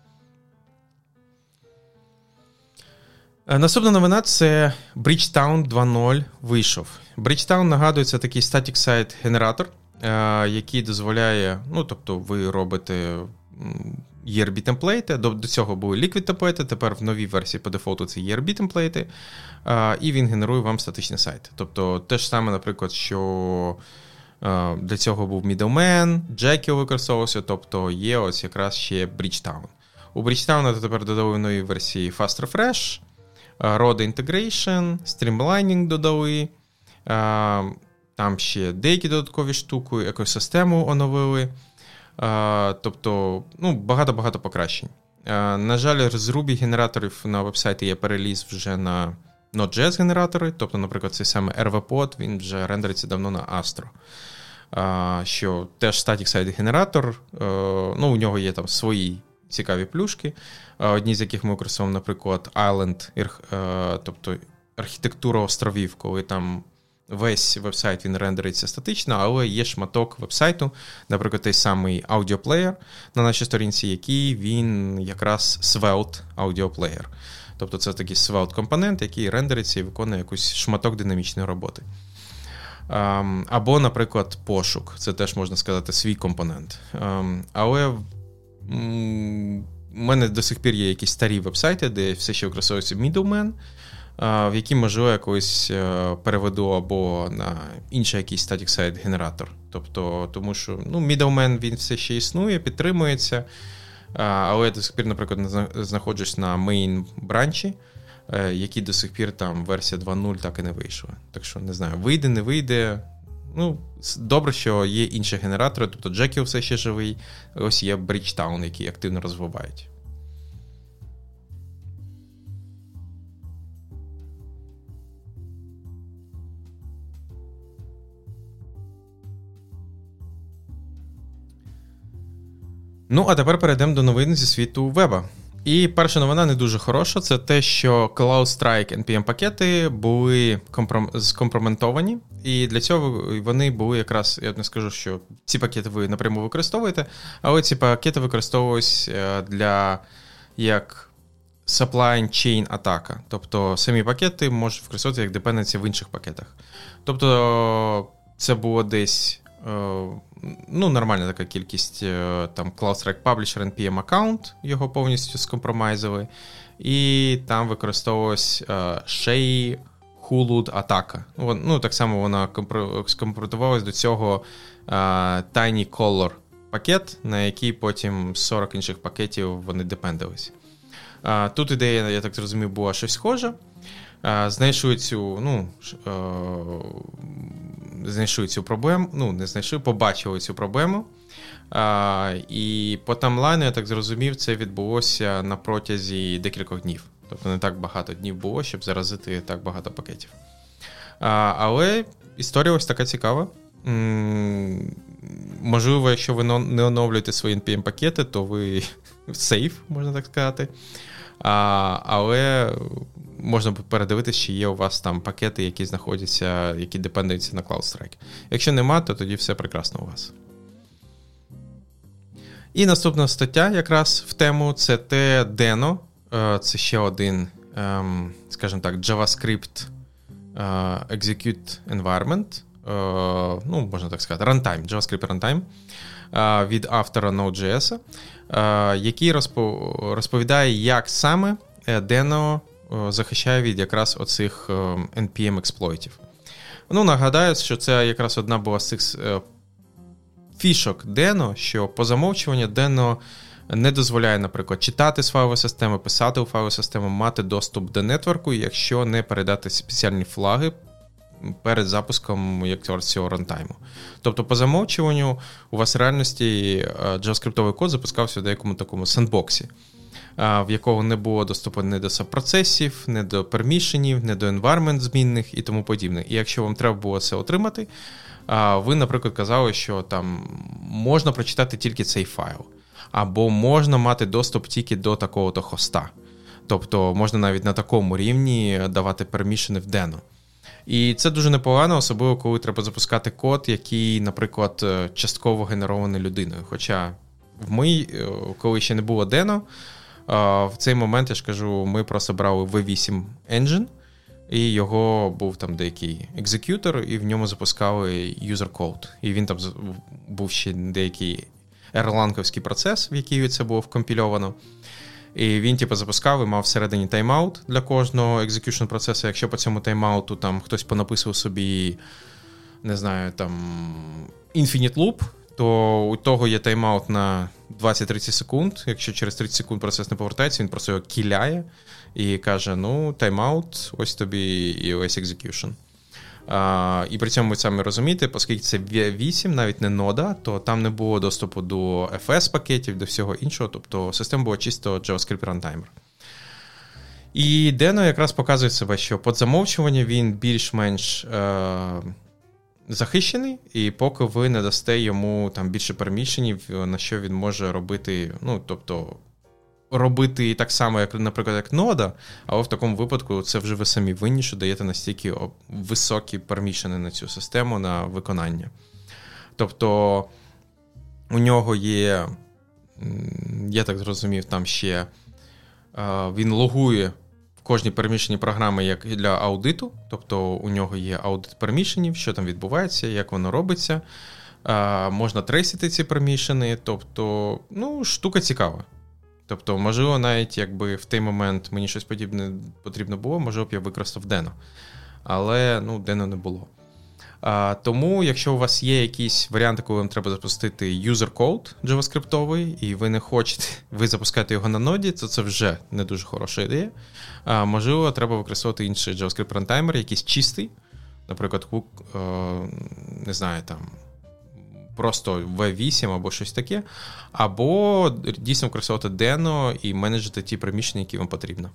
Наступна новина – це Bridgetown два нуль вийшов. Bridgetown, нагадую, це такий static site генератор, який дозволяє, ну, тобто ви робите і ар бі-темплейти, до, до цього були Liquid-темплейти, тепер в новій версії по дефолту це і ар бі-темплейти, і він генерує вам статичний сайт. Тобто те ж саме, наприклад, що для цього був Middleman, Jekyll використовувався, тобто є ось якраз ще Bridgetown. У Bridgetown тепер додали в новій версії Fast Refresh, Road Integration, Streamlining додали, там ще деякі додаткові штуки, екосистему оновили, тобто ну, багато-багато покращень. На жаль, з Ruby генераторів на веб-сайті є переліз вже на Node.js генератори, тобто, наприклад, цей саме ар ві под, він вже рендериться давно на Astro. Що теж static site генератор, ну, у нього є там свої цікаві плюшки, одні з яких ми використовуємо, наприклад, Island, тобто архітектура островів, коли там весь веб-сайт він рендериться статично, але є шматок веб-сайту, наприклад, той самий аудіоплеєр на нашій сторінці, який він якраз Svelte аудіоплеєр. Тобто це такий Svelte-компонент, який рендериться і виконує якийсь шматок динамічної роботи. Або, наприклад, пошук. Це теж, можна сказати, свій компонент. Але в мене до сих пір є якісь старі веб-сайти, де все ще використовується Middleman, в які, можливо, якось переведу або на інший якийсь static site генератор. Тобто, тому що ну, Middleman, він все ще існує, підтримується, але я до сих пір, наприклад, знаходжусь на main бранчі, який до сих пір там версія два нуль так і не вийшла. Так що, не знаю, вийде, не вийде. Ну, добре, що є інші генератори, тобто Jekyll все ще живий, ось є Bridgetown, який активно розвивають. Ну, а тепер перейдемо до новин зі світу веба. І перша новина не дуже хороша, це те, що CloudStrike ен пі ем-пакети були компром... скомпроментовані, і для цього вони були якраз, я не скажу, що ці пакети ви напряму використовуєте, але ці пакети використовувались для як supply chain атака. Тобто самі пакети можуть використовувати як dependency в інших пакетах. Тобто це було десь ну, нормальна така кількість, там CloudStrike Publisher ен пі ем аккаунт, його повністю скомпромайзили, і там використовувалась Shea Hulud атака. Ну, так само вона скомпротувалась до цього Tiny Color пакет, на який потім сорок інших пакетів вони депендились. Тут ідея, я так зрозумів, була щось схоже. Знайшли цю, ну, знайшли цю проблему, ну, не знайшли, побачили цю проблему. І по таймлайну, я так зрозумів, це відбулося на протязі декількох днів. Тобто не так багато днів було, щоб заразити так багато пакетів. Але історія ось така цікава. Можливо, якщо ви не оновлюєте свої ен пі ем-пакети, то ви сейф, можна так сказати. А, але можна передивитися, чи є у вас там пакети, які знаходяться, які депендуються на CloudStrike. Якщо нема, то тоді все прекрасно у вас. І наступна стаття якраз в тему – це те Deno. Це ще один, скажімо так, JavaScript Execute Environment. Ну, можна так сказати, runtime, JavaScript runtime від автора Node.js, який розповідає, як саме Deno захищає від якраз оцих ен пі ем-експлойтів. Ну, нагадаю, що це якраз одна була з цих фішок Deno, що по замовчуванню Deno не дозволяє, наприклад, читати з файлової системи, писати у файлову систему, мати доступ до нетворку, якщо не передати спеціальні флаги перед запуском якраз цього рантайму. Тобто, по замовчуванню у вас в реальності JavaScript код запускався в деякому такому сендбоксі, в якого не було доступу ні до сабпроцесів, ні до пермішенів, ні до environment змінних і тому подібне. І якщо вам треба було це отримати, ви, наприклад, казали, що там можна прочитати тільки цей файл, або можна мати доступ тільки до такого-то хоста. Тобто можна навіть на такому рівні давати пермішени в Deno. І це дуже непогано, особливо коли треба запускати код, який, наприклад, частково генерований людиною. Хоча в ми, коли ще не було Deno, в цей момент, я ж кажу, ми просто брали ві вісім engine, і його був там деякий екзекютор, і в ньому запускали user code. І він там був ще деякий ерланковський процес, в який це було вкомпільовано. І він, типу, запускав і мав всередині тайм-аут для кожного execution процесу. Якщо по цьому тайм-ауту там хтось понаписував собі, не знаю, там, infinite loop, то у того є тайм-аут на двадцять-тридцять секунд. Якщо через тридцять секунд процес не повертається, він просто його кіляє і каже, ну, тайм-аут, ось тобі і ось execution. А, і при цьому ви самі розумієте, оскільки це ві вісім, навіть не нода, то там не було доступу до еф ес-пакетів, до всього іншого, тобто система була чисто JavaScript runtime. І Deno якраз показує себе, що під замовчування він більш-менш е- захищений, і поки ви не дасте йому там більше пермішенів, на що він може робити, ну, тобто робити так само, як, наприклад, як нода, але в такому випадку це вже ви самі винні, що даєте настільки високі пермішени на цю систему, на виконання. Тобто у нього є, я так зрозумів, там ще він логує в кожній пермішені програми як для аудиту, тобто у нього є аудит пермішенів, що там відбувається, як воно робиться, можна трейсити ці пермішени, тобто, ну, штука цікава. Тобто, можливо, навіть якби в той момент мені щось подібне потрібно було, можливо б я використав Deno. Але, ну, Deno не було. А, тому, якщо у вас є якісь варіанти, коли вам треба запустити user code JavaScript, і ви не хочете, ви запускаєте його на ноді, то це вже не дуже хороша ідея. А, можливо, треба використовувати інший JavaScript runtime, якийсь чистий, наприклад, Hook, не знаю, там, просто ві вісім або щось таке, або дійсно використовувати Deno і менеджити ті приміщення, які вам потрібно.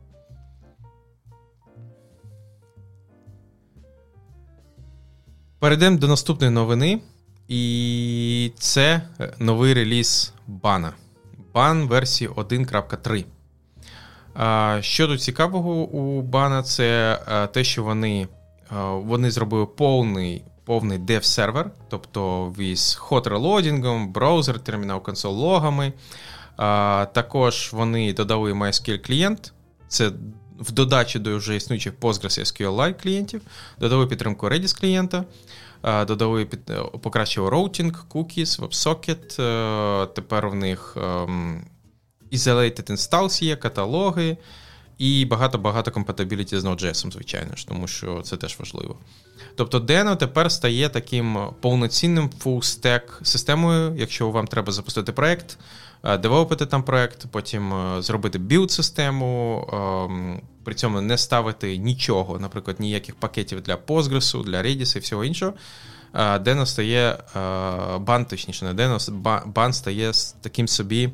Перейдемо до наступної новини, і це новий реліз бана. Бан версії один крапка три. Що тут цікавого у бана, це те, що вони, вони зробили повний повний dev-сервер, тобто з hot reloading, браузер, термінал консоль логами, А, також вони додали MySQL клієнт. Це в додачі до вже існуючих PostgreSQLite клієнтів. Додали підтримку Redis клієнта. А, додали, під, покращили роутинг, cookies, WebSocket. А, тепер в них um, isolated installs є, каталоги. І багато-багато compatibility з Node.js, звичайно ж, тому що це теж важливо. Тобто Deno тепер стає таким повноцінним full-stack системою, якщо вам треба запустити проєкт, девелопити там проєкт, потім зробити білд-систему, при цьому не ставити нічого, наприклад, ніяких пакетів для Postgres, для Redis і всього іншого. Deno стає, бан, точніше, не Deno, бан стає таким собі...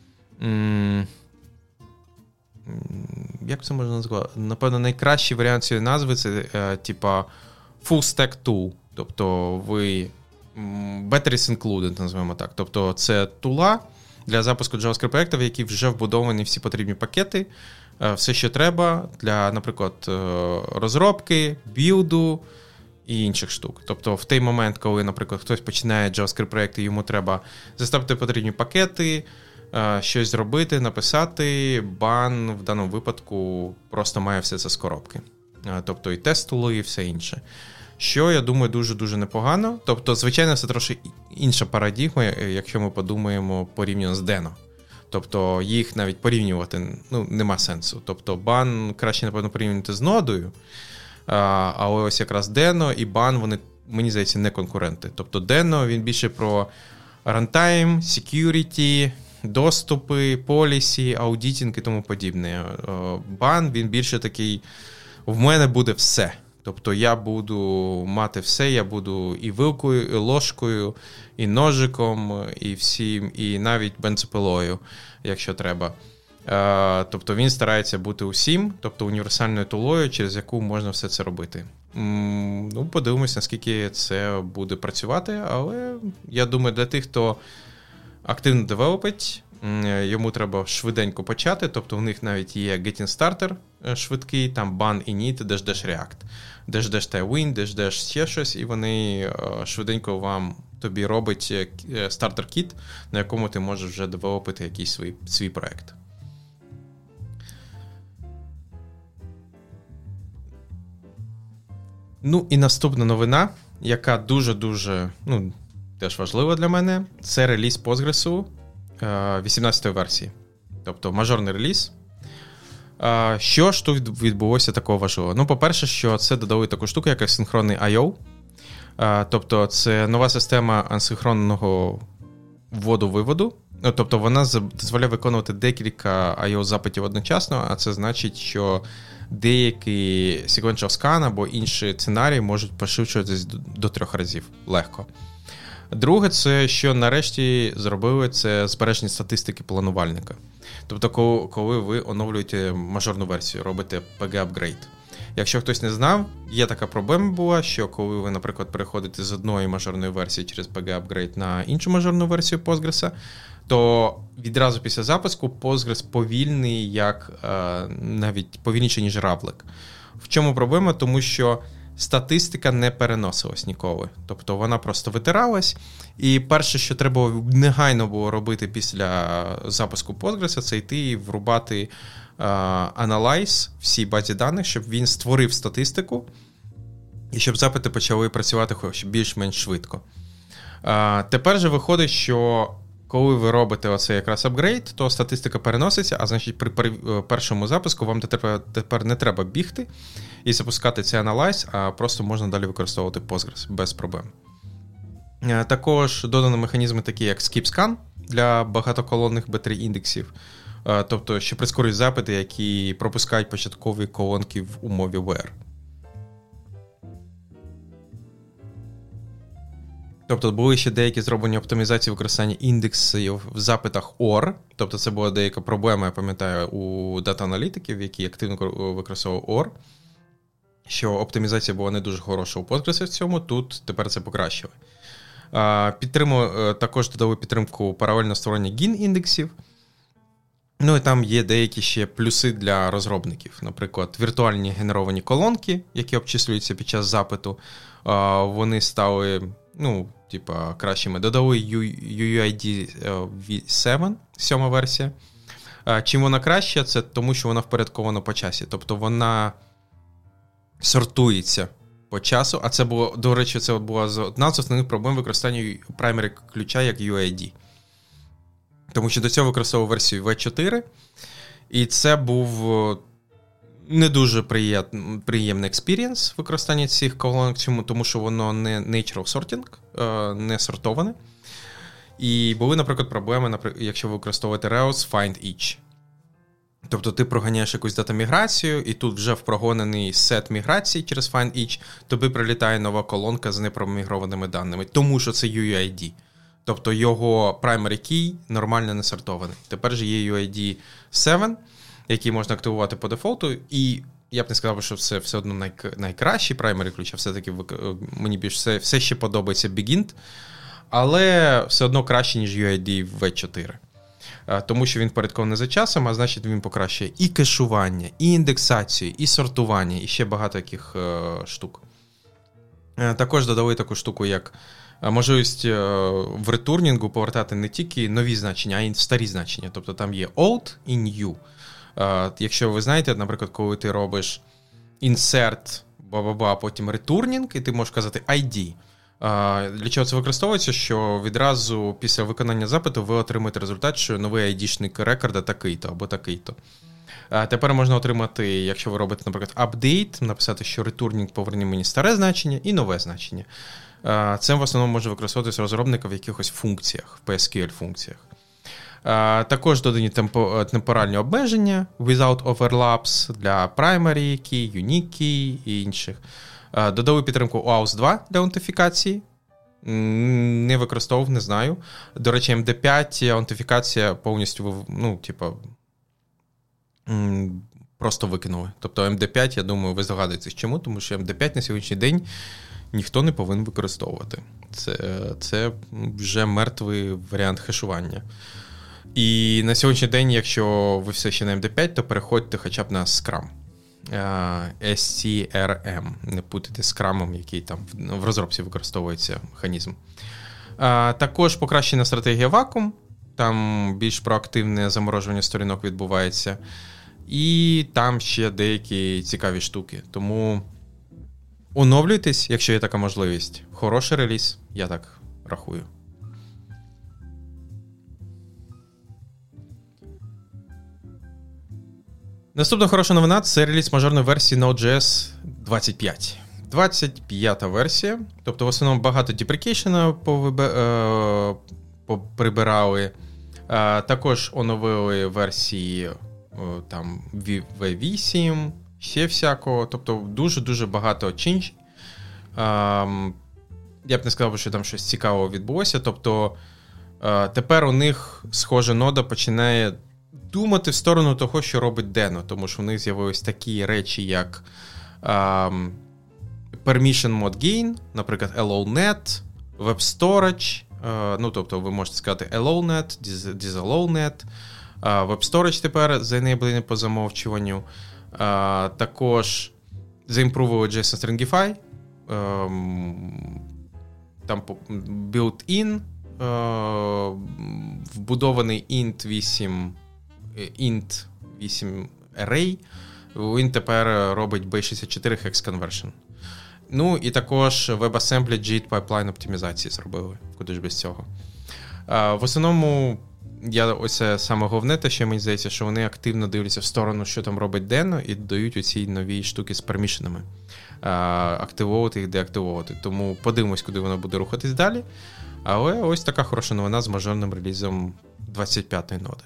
Як це можна назвати? Напевно, найкращий варіант цієї назви – це е, типа full stack tool. Тобто ви batteries included, називаємо так. Тобто це тула для запуску JavaScript-проєктів, в які вже вбудовані всі потрібні пакети, е, все, що треба для, наприклад, е, розробки, білду і інших штук. Тобто в той момент, коли, наприклад, хтось починає JavaScript-проєкт, і йому треба заставити потрібні пакети, щось зробити, написати, бан в даному випадку просто має все це з коробки. Тобто і тест-тули, і все інше. Що, я думаю, дуже-дуже непогано. Тобто, звичайно, це трошки інша парадігма, якщо ми подумаємо порівняно з Deno. Тобто їх навіть порівнювати ну, нема сенсу. Тобто бан краще, напевно, порівнювати з нодою, але ось якраз Deno і бан, вони, мені здається, не конкуренти. Тобто Deno, він більше про runtime, security, доступи, полісі, аудітінг і тому подібне. Бан, він більше такий, в мене буде все. Тобто я буду мати все, я буду і вилкою, і ложкою, і ножиком, і всім, і навіть бензопилою, якщо треба. Тобто він старається бути усім, тобто універсальною тулою, через яку можна все це робити. Ну, подивимось, наскільки це буде працювати, але я думаю, для тих, хто активно девелопить, йому треба швиденько почати, тобто в них навіть є Getting Starter швидкий, там ban init, dash dash react, dash dash tailwind, dash dash ще щось, і вони швиденько вам, тобі робить стартер-кіт, на якому ти можеш вже девелопити якийсь свій, свій проєкт. Ну і наступна новина, яка дуже-дуже, ну, теж важлива для мене, це реліз Postgres вісімнадцятої версії. Тобто мажорний реліз. Що ж тут відбулося такого важливого? Ну, по-перше, що це додали таку штуку, як асинхронний ай о. Тобто це нова система асинхронного вводу-виводу. Тобто вона дозволяє виконувати декілька ай о-запитів одночасно, а це значить, що деякі sequential scan або інші сценарії можуть пошвидшуватись до трьох разів легко. Друге, це що нарешті зробили, це збереження статистики планувальника. Тобто, коли ви оновлюєте мажорну версію, робите пі джі апгрейд. Якщо хтось не знав, є така проблема була, що коли ви, наприклад, переходите з одної мажорної версії через пі джі апгрейд на іншу мажорну версію Postgres, то відразу після запуску Postgres повільний, як е, навіть повільніше, ніж Равлик. В чому проблема? Тому що статистика не переносилась ніколи. Тобто вона просто витиралась. І перше, що треба негайно було робити після запуску Postgres, це йти і врубати аналіз всій базі даних, щоб він створив статистику і щоб запити почали працювати хоч більш-менш швидко. А, тепер же виходить, що коли ви робите оцей якраз апгрейд, то статистика переноситься, а значить при першому запуску вам тепер не треба бігти і запускати цей аналіз, а просто можна далі використовувати Postgres без проблем. Також додано механізми такі, як skip-scan для багатоколонних бі три індексів, тобто що прискорюють запити, які пропускають початкові колонки в умові where. Тобто були ще деякі зроблені оптимізації використання індексів в запитах or, тобто це була деяка проблема, я пам'ятаю, у дата-аналітиків, які активно використовували or, що оптимізація була не дуже хороша у Postgres в цьому, тут тепер це покращили. Підтримую, також додали підтримку паралельно створення гін-індексів. Ну і там є деякі ще плюси для розробників. Наприклад, віртуальні генеровані колонки, які обчислюються під час запиту, вони стали, ну, типа, кращими. Додали ю ю ай ді сім, сьома версія. Чим вона краща? Це тому, що вона впорядкована по часі. Тобто вона сортується по часу, а це було, до речі, це була одна з основних проблем використання primary ключа як ю ай ді. Тому що до цього використовував версію ві чотири, і це був не дуже приємний експірієнс використання цих колонок, тому що воно не natural sorting, не сортоване. І були, наприклад, проблеми, якщо ви використовуєте Rails find each. Тобто ти проганяєш якусь дата-міграцію, і тут вже впрогонений сет міграцій через find each, тобі прилітає нова колонка з непромігрованими даними, тому що це ю ай ді. Тобто його primary key нормально не сортований. Тепер же є ю ай ді сім, який можна активувати по дефолту, і я б не сказав, що це все одно найкращий primary ключ, а все-таки мені більше все, все ще подобається Begint, але все одно краще, ніж ю ай ді ві чотири. Тому що він порядкований за часом, а значить він покращує і кешування, і індексацію, і сортування, і ще багато таких е, штук. Е, також додали таку штуку, як можливість е, в ретурнінгу повертати не тільки нові значення, а й старі значення. Тобто там є old і new. Е, якщо ви знаєте, наприклад, коли ти робиш insert, ба-ба-ба, а потім ретурнінг, і ти можеш казати ай ді. Для чого це використовується? Що відразу після виконання запиту ви отримаєте результат, що новий айдішник рекорда такий-то або такий-то. Тепер можна отримати, якщо ви робите, наприклад, апдейт, написати, що ретурнінг поверне мені старе значення і нове значення. Це в основному може використовуватися розробником в якихось функціях, в пі ес кю ель-функціях. Також додані темпоральні обмеження without overlaps для primary key, unique key і інших. Додали підтримку о ау ес два для аутентифікації. Не використовував, не знаю. До речі, ем ді п'ять аутентифікація повністю, ну, типа, просто викинули. Тобто ем ді п'ять, я думаю, ви здогадуєтесь чому, тому що ем ді п'ять на сьогоднішній день ніхто не повинен використовувати. Це, це вже мертвий варіант хешування. І на сьогоднішній день, якщо ви все ще на ем ді п'ять, то переходьте хоча б на Scrum. ес сі ар ем, не путайте з Scrum, який там в розробці використовується механізм. Також покращена стратегія вакуум, там більш проактивне заморожування сторінок відбувається, і там ще деякі цікаві штуки. Тому оновлюйтесь, якщо є така можливість. Хороший реліз, я так рахую. Наступна хороша новина – це реліз мажорної версії Node.js двадцять п'ять. двадцять п'ята версія, тобто в основному багато деприкейшена поприбирали. Також оновили версії там ві вісім, ще всякого, тобто дуже-дуже багато change. Я б не сказав, що там щось цікавого відбулося, тобто тепер у них, схоже, нода починає думати в сторону того, що робить Deno, тому що в них з'явились такі речі, як um, Permission Mode Gain, наприклад, AllowNet, Web Storage, uh, ну, тобто ви можете сказати AllowNet, DisAllowNet, uh, Web Storage тепер заенейблений по замовчуванню, uh, також заімпрували JSON Stringify, um, там built-in, uh, вбудований int вісім int вісім array, він тепер робить бей шістдесят чотири hex conversion. Ну і також WebAssembly джі ай ти pipeline оптимізації зробили, куди ж без цього. В основному, я, ось саме головне те, що мені здається, що вони активно дивляться в сторону, що там робить Deno, і додають оці нові штуки з пермішенами. Активовувати їх, деактивовувати. Тому подивимось, куди воно буде рухатись далі. Але ось така хороша новина з мажорним релізом двадцять п'ятої ноди.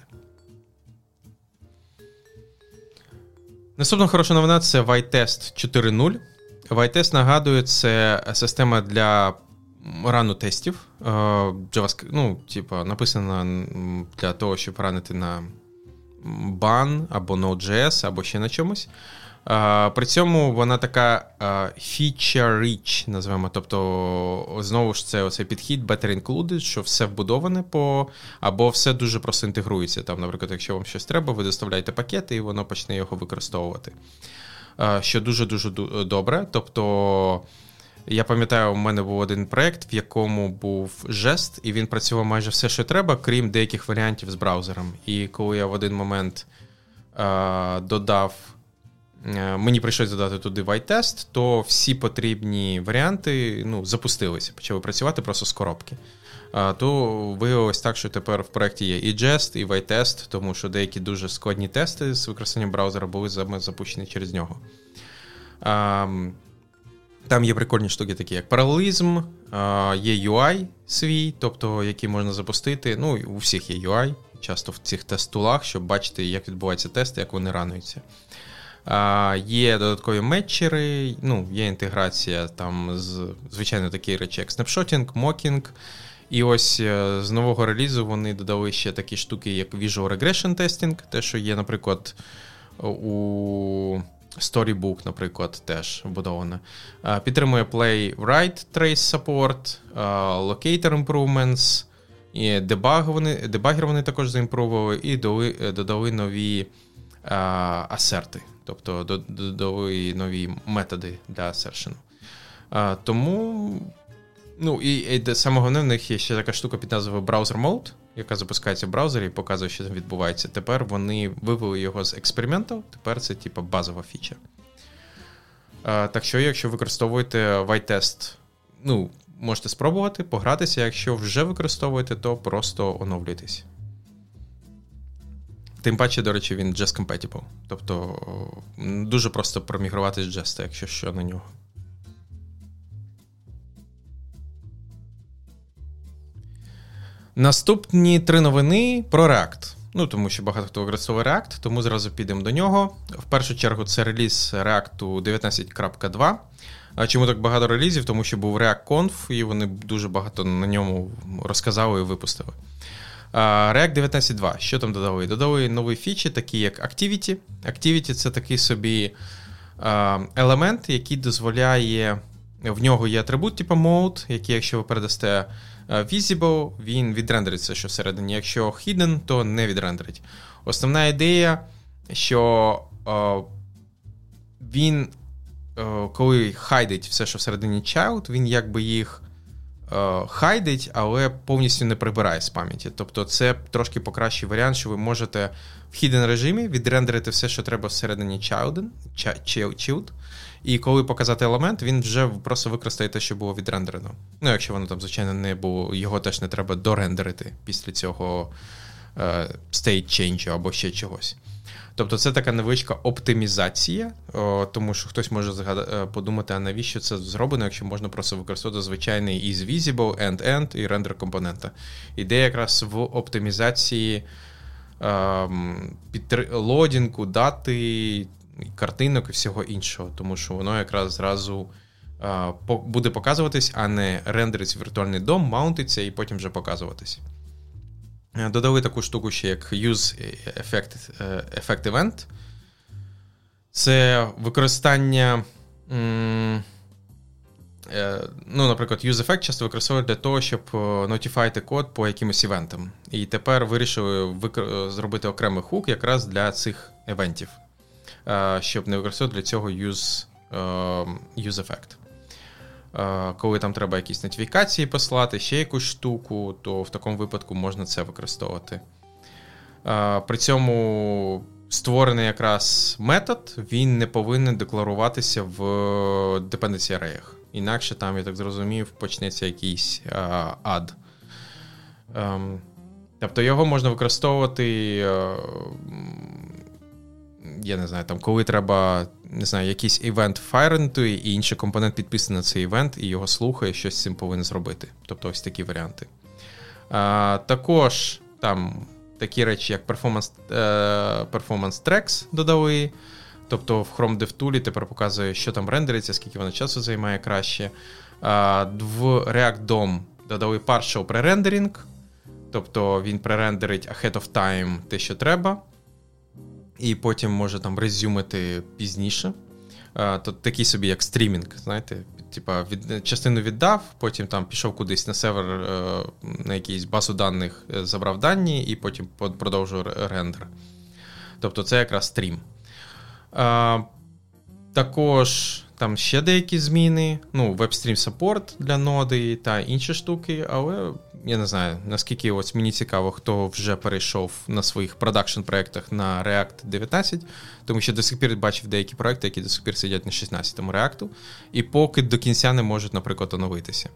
Наступна хороша новина – це Vitest чотири нуль. Vitest, нагадую, це система для рану тестів. JavaScript, ну, типа, написана для того, щоб ранити на Ban або Node.js, або ще на чомусь. При цьому вона така feature-rich, називаємо. Тобто, знову ж це оцей підхід better included, що все вбудоване по, або все дуже просто інтегрується. Там, наприклад, якщо вам щось треба, ви доставляєте пакети, і воно почне його використовувати. Що дуже-дуже добре. Тобто, Я пам'ятаю, у мене був один проєкт, в якому був жест, і він працював майже все, що треба, крім деяких варіантів з браузером. І коли я в один момент е, додав, е, мені прийшлось додати туди вайт-тест, то всі потрібні варіанти ну, запустилися, почали працювати просто з коробки. Е, то виявилось так, що тепер в проєкті є і Jest, і вайт-тест, тому що деякі дуже складні тести з використанням браузера були запущені через нього. Е, Там є прикольні штуки, такі як паралелізм, є ю ай свій, тобто який можна запустити. Ну, у всіх є ю ай, часто в цих тест-тулах, щоб бачити, як відбуваються тести, як вони рануються. Є додаткові метчери, ну, є інтеграція там з, звичайно, такі речі, як снапшотінг, мокінг. І ось з нового релізу вони додали ще такі штуки, як Visual Regression Testing, те, що є, наприклад, у Storybook, наприклад, теж вбудовано. Підтримує Play Write Trace Support, Locator Improvements, і дебаг вони, дебагер вони також заімпрували, і додали, додали нові асерти, тобто додали нові методи для асершену. Тому, ну, і, і саме головне, в них є ще така штука під назвою Browser Mode, яка запускається в браузері і показує, що там відбувається. Тепер вони вивели його з експерименту, тепер це типу базова фіча. А, так що, якщо використовуєте вайт-тест, ну, можете спробувати, погратися. Якщо вже використовуєте, то просто оновлюйтесь. Тим паче, до речі, він Jest Compatible. Тобто дуже просто промігрувати з Jest, якщо що, на нього. Наступні три новини про React. Ну, тому що багато хто використовує React, тому зразу підемо до нього. В першу чергу це реліз React дев'ятнадцять крапка два. А чому так багато релізів? Тому що був React.conf, і вони дуже багато на ньому розказали і випустили. React дев'ятнадцять крапка два. Що там додали? Додали нові фічі, такі як Activity. Activity – це такий собі елемент, який дозволяє... В нього є атрибут типу mode, який, якщо ви передасте visible, він відрендериться, що всередині. Якщо hidden, то не відрендерить. Основна ідея, що е, він, е, коли хайдить все, що всередині child, він якби їх е, хайдить, але повністю не прибирає з пам'яті. Тобто це трошки покращий варіант, що ви можете в hidden режимі відрендерити все, що треба всередині child, child. І коли показати елемент, він вже просто використає те, що було відрендерено. Ну, якщо воно там, звичайно, не було, його теж не треба дорендерити після цього uh, state change або ще чогось. Тобто це така невеличка оптимізація, о, тому що хтось може згад... подумати, а навіщо це зроблено, якщо можна просто використовувати звичайний isVisible, end-end і рендер компонента. Ідея якраз в оптимізації um, підтр... лодінгу, дати, картинок і всього іншого, тому що воно якраз зразу а, по, буде показуватись, а не рендериться віртуальний дом, маунтиться і потім вже показуватись. Додали таку штуку ще як Use Effect, effect Event. Це використання, м, е, ну, наприклад, Use Effect часто використовують для того, щоб нотіфайти код по якимось івентам. І тепер вирішили викр... зробити окремий хук якраз для цих івентів, щоб не використовувати для цього use, uh, use effect. Uh, коли там треба якісь нотифікації послати, ще якусь штуку, то в такому випадку можна це використовувати. Uh, при цьому створений якраз метод, він не повинен декларуватися в dependency array. Інакше там, я так зрозумів, почнеться якийсь uh, add. Um, тобто його можна використовувати uh, я не знаю, там, коли треба, не знаю, якийсь івент файрентує, і інший компонент підписаний на цей івент, і його слухає, щось з цим повинен зробити. Тобто ось такі варіанти. А, також там такі речі, як Performance, uh, Performance Tracks додали. Тобто в Chrome DevTool тепер показує, що там рендериться, скільки воно часу займає краще. А, в React дом ом додали Partial Pre-Rendering. Тобто він пререндерить ahead of time те, що треба. І потім може там резюмити пізніше. А, то такий собі, як стрімінг, знаєте, типа від, частину віддав, потім там пішов кудись на сервер, е, на якийсь базу даних, е, забрав дані і потім продовжував рендер. Тобто це якраз стрім. А, також там ще деякі зміни, ну, WebStream Support для ноди та інші штуки, але я не знаю, наскільки ось мені цікаво, хто вже перейшов на своїх продакшн-проєктах на React дев'ятнадцять, тому що до сих пір бачив деякі проєкти, які до сих пір сидять на шістнадцятому React, і поки до кінця не можуть, наприклад, оновитися.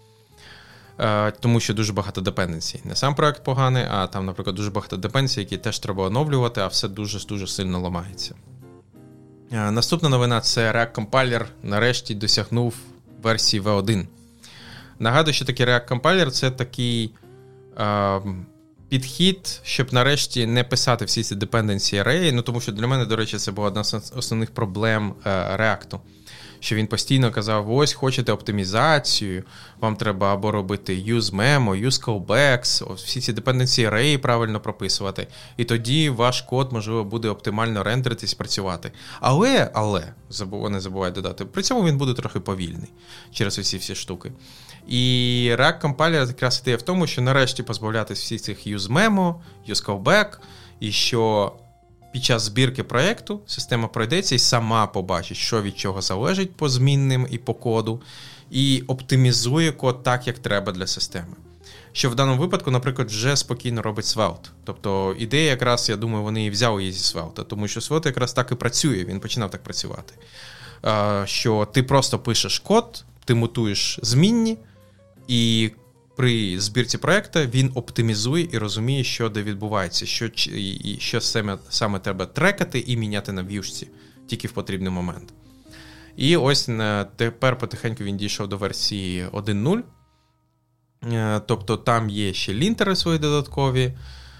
Тому що дуже багато депенденцій. Не сам проєкт поганий, а там, наприклад, дуже багато депенденцій, які теж треба оновлювати, а все дуже-дуже сильно ламається. Наступна новина – це React Compiler нарешті досягнув версії ві один. Нагадую, що такий React Compiler – це такий е, підхід, щоб нарешті не писати всі ці dependency array, ну тому що для мене, до речі, це була одна з основних проблем е, React. Що він постійно казав, ось, хочете оптимізацію, вам треба або робити use memo, use callbacks, всі ці dependency array правильно прописувати, і тоді ваш код, можливо, буде оптимально рендеритись, працювати. Але, але, забув, не забувай додати, при цьому він буде трохи повільний через усі всі штуки. І React Compiler якраз ідея в тому, що нарешті позбавлятися всіх цих use memo, use callback, і що під час збірки проєкту система пройдеться і сама побачить, що від чого залежить по змінним і по коду, і оптимізує код так, як треба для системи. Що в даному випадку, наприклад, вже спокійно робить Svelte. Тобто ідея якраз, я думаю, вони і взяли її зі Svelte, тому що Svelte якраз так і працює, він починав так працювати. Що ти просто пишеш код, ти мутуєш змінні, і при збірці проєкту він оптимізує і розуміє, що де відбувається, що, і що саме, саме треба трекати і міняти на в'юшці тільки в потрібний момент. І ось тепер потихеньку він дійшов до версії один нуль. Тобто там є ще лінтери свої додаткові.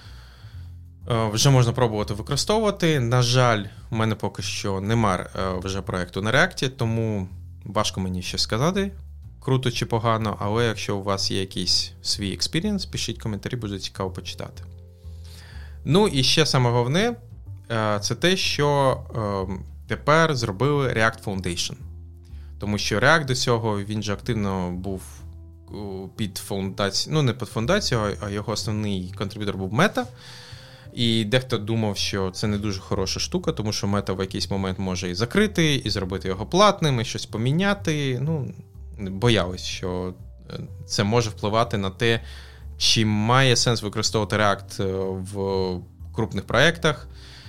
Вже можна пробувати використовувати. На жаль, у мене поки що немає вже проєкту на React, тому важко мені щось сказати. Круто чи погано, але якщо у вас є якийсь свій експірієнс, пишіть коментарі, буде цікаво почитати. Ну і ще саме головне, це те, що тепер зробили React Foundation. Тому що React до цього, він же активно був під фундацією, ну не під фундацією, а його основний контриб'ютор був Meta. І дехто думав, що це не дуже хороша штука, тому що Meta в якийсь момент може і закрити, і зробити його платним, і щось поміняти. Ну, боялись, що це може впливати на те, чи має сенс використовувати React в крупних проєктах.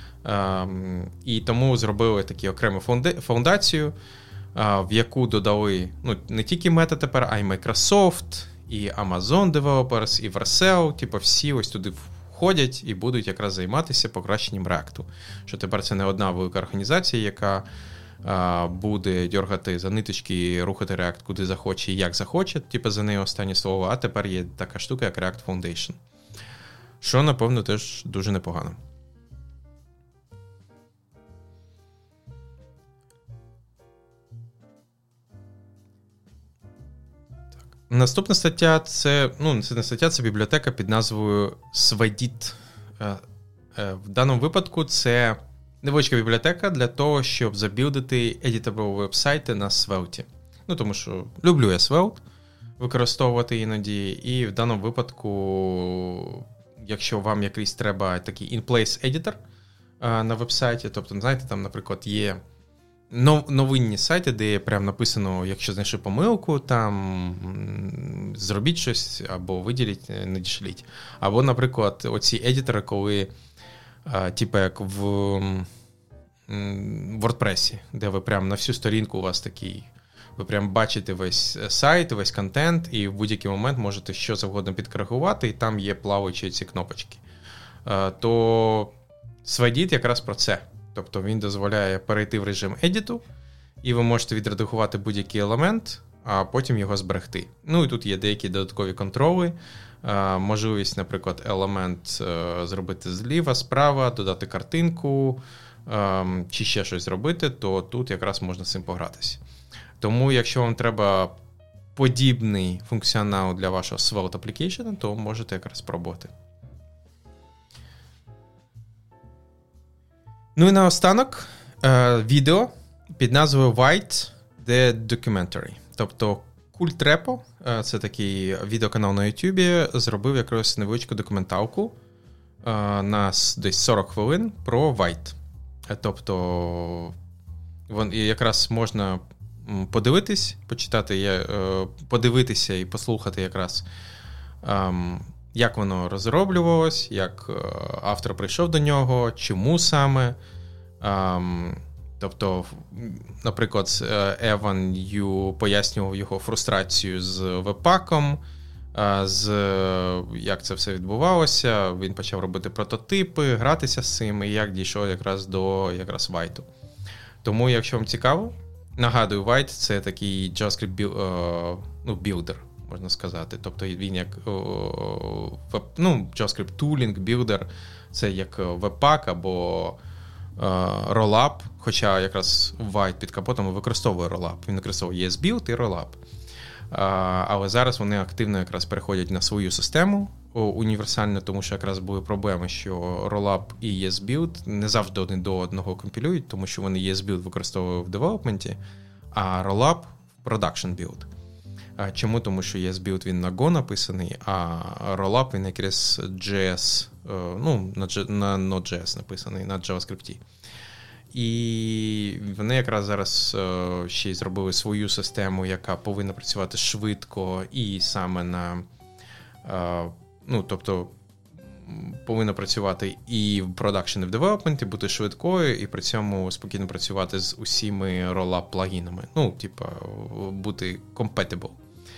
І тому зробили таку окрему фундацію, в яку додали ну, не тільки Meta тепер, а й Microsoft, і Amazon Developers, і Vercel, типу всі ось туди входять і будуть якраз займатися покращенням React. Що тепер це не одна велика організація, яка буде дергати за ниточки і рухати React куди захоче і як захоче, типу за неї останнє слово, а тепер є така штука, як React Foundation. Що, напевно, теж дуже непогано. Так. Наступна стаття – це, ну, це не стаття, це бібліотека під назвою Swedit. В даному випадку це невеличка бібліотека для того, щоб забілдити editable веб-сайти на Svelte. Ну, тому що люблю я Svelte використовувати іноді, і в даному випадку, якщо вам якийсь треба такий in-place editor на веб-сайті, тобто, знаєте, там, наприклад, є новинні сайти, де прямо написано, якщо знайшли помилку, там зробіть щось, або виділіть, надішліть. Або, наприклад, оці едітори, коли типу як в WordPress, де ви прямо на всю сторінку у вас такий, ви прямо бачите весь сайт, весь контент, і в будь-який момент можете що завгодно підкоригувати, і там є плаваючі ці кнопочки. То Swedit якраз про це. Тобто він дозволяє перейти в режим едіту, і ви можете відредагувати будь-який елемент, а потім його зберегти. Ну і тут є деякі додаткові контроли, можливість, наприклад, елемент зробити зліва, справа, додати картинку, чи ще щось зробити, то тут якраз можна з цим погратися. Тому, якщо вам треба подібний функціонал для вашого Svelte application, то можете якраз спробувати. Ну і наостанок відео під назвою White the Documentary. Тобто Культ Репо, це такий відеоканал на Ютубі, зробив якусь невеличку документалку на десь сорок хвилин про White. Тобто вон, якраз можна подивитись, почитати, подивитися і послухати якраз, як воно розроблювалось, як автор прийшов до нього, чому саме. Тобто, наприклад, Еван Ю пояснював його фрустрацію з веб-паком, з як це все відбувалося, він почав робити прототипи, гратися з цим, і як дійшов якраз до якраз Vite. Тому, якщо вам цікаво, нагадую, Vite – це такий JavaScript біл, ну, білдер, можна сказати. Тобто він як ну, JavaScript tooling, білдер, це як веб-пак або Rollup, хоча якраз Vite під капотом використовує Rollup. Він використовує ес білд і Rollup. Але зараз вони активно якраз переходять на свою систему універсальну, тому що якраз були проблеми, що Rollup і ес білд не завжди один до одного компілюють, тому що вони ес білд використовують в девелопменті, а Rollup в production build. Чому? Тому що ес білд він на Go написаний, а Rollup він якраз джей ес, ну, на Node.js написаний, на JavaScript. І вони якраз зараз ще й зробили свою систему, яка повинна працювати швидко і саме на, ну, тобто, повинна працювати і в продакшені, і в девелопменті, бути швидкою, і при цьому спокійно працювати з усіми Rollup-плагінами. Ну, типа, бути compatible.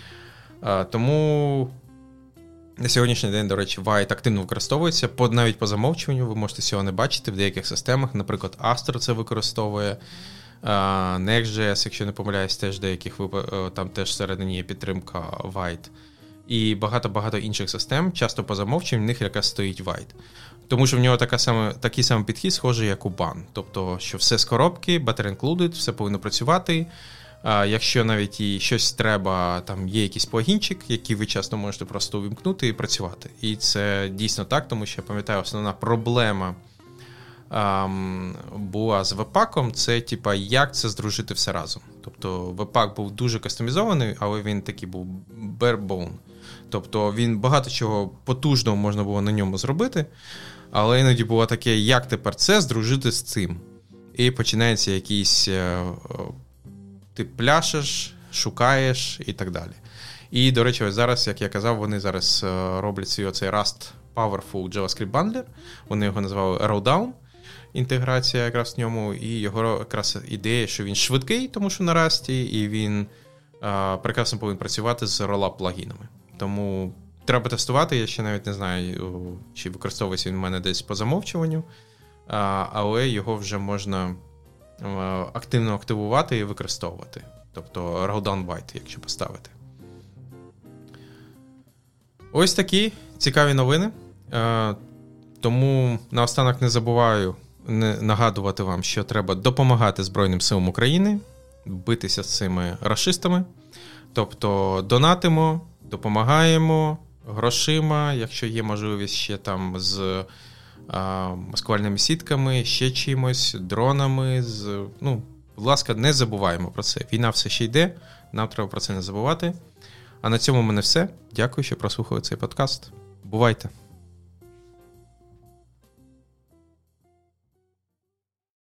Тому на сьогоднішній день, до речі, Vite активно використовується, навіть по замовчуванню, ви можете цього не бачити в деяких системах. Наприклад, Astra це використовує, Next.js, якщо не помиляюсь, теж деяких там теж всередині є підтримка Vite. І багато-багато інших систем, часто по замовчуванню, в них якраз стоїть Vite. Тому що в нього така саме, такий самий підхід схожий, як у бан. Тобто, що все з коробки, better included, все повинно працювати. А якщо навіть і щось треба, там є якийсь плагінчик, який ви часто можете просто увімкнути і працювати. І це дійсно так, тому що я пам'ятаю, основна проблема ем, була з веб-паком, це типа, як це здружити все разом. Тобто веб-пак був дуже кастомізований, але він такий був bare bone. Тобто він багато чого потужного можна було на ньому зробити, але іноді було таке, як тепер це здружити з цим. І починається якийсь... ти пляшеш, шукаєш і так далі. І, до речі, ось зараз, як я казав, вони зараз роблять свій оцей Rust Powerful JavaScript Bundler. Вони його називали Arrowdown, інтеграція якраз в ньому, і його якраз ідея, що він швидкий, тому що на Rust, і він а, прекрасно повинен працювати з Rollup-плагінами. Тому треба тестувати, я ще навіть не знаю, чи використовується він в мене десь по замовчуванню, а, але його вже можна активно активувати і використовувати. Тобто Arrowdown Vite, якщо поставити. Ось такі цікаві новини. Тому наостанок не забуваю нагадувати вам, що треба допомагати Збройним силам України, битися з цими рашистами. Тобто донатимо, допомагаємо грошима, якщо є можливість ще там з маскувальними сітками, ще чимось, дронами. З... Ну, будь ласка, не забуваємо про це. Війна все ще йде, нам треба про це не забувати. А на цьому в мене все. Дякую, що прослухали цей подкаст. Бувайте!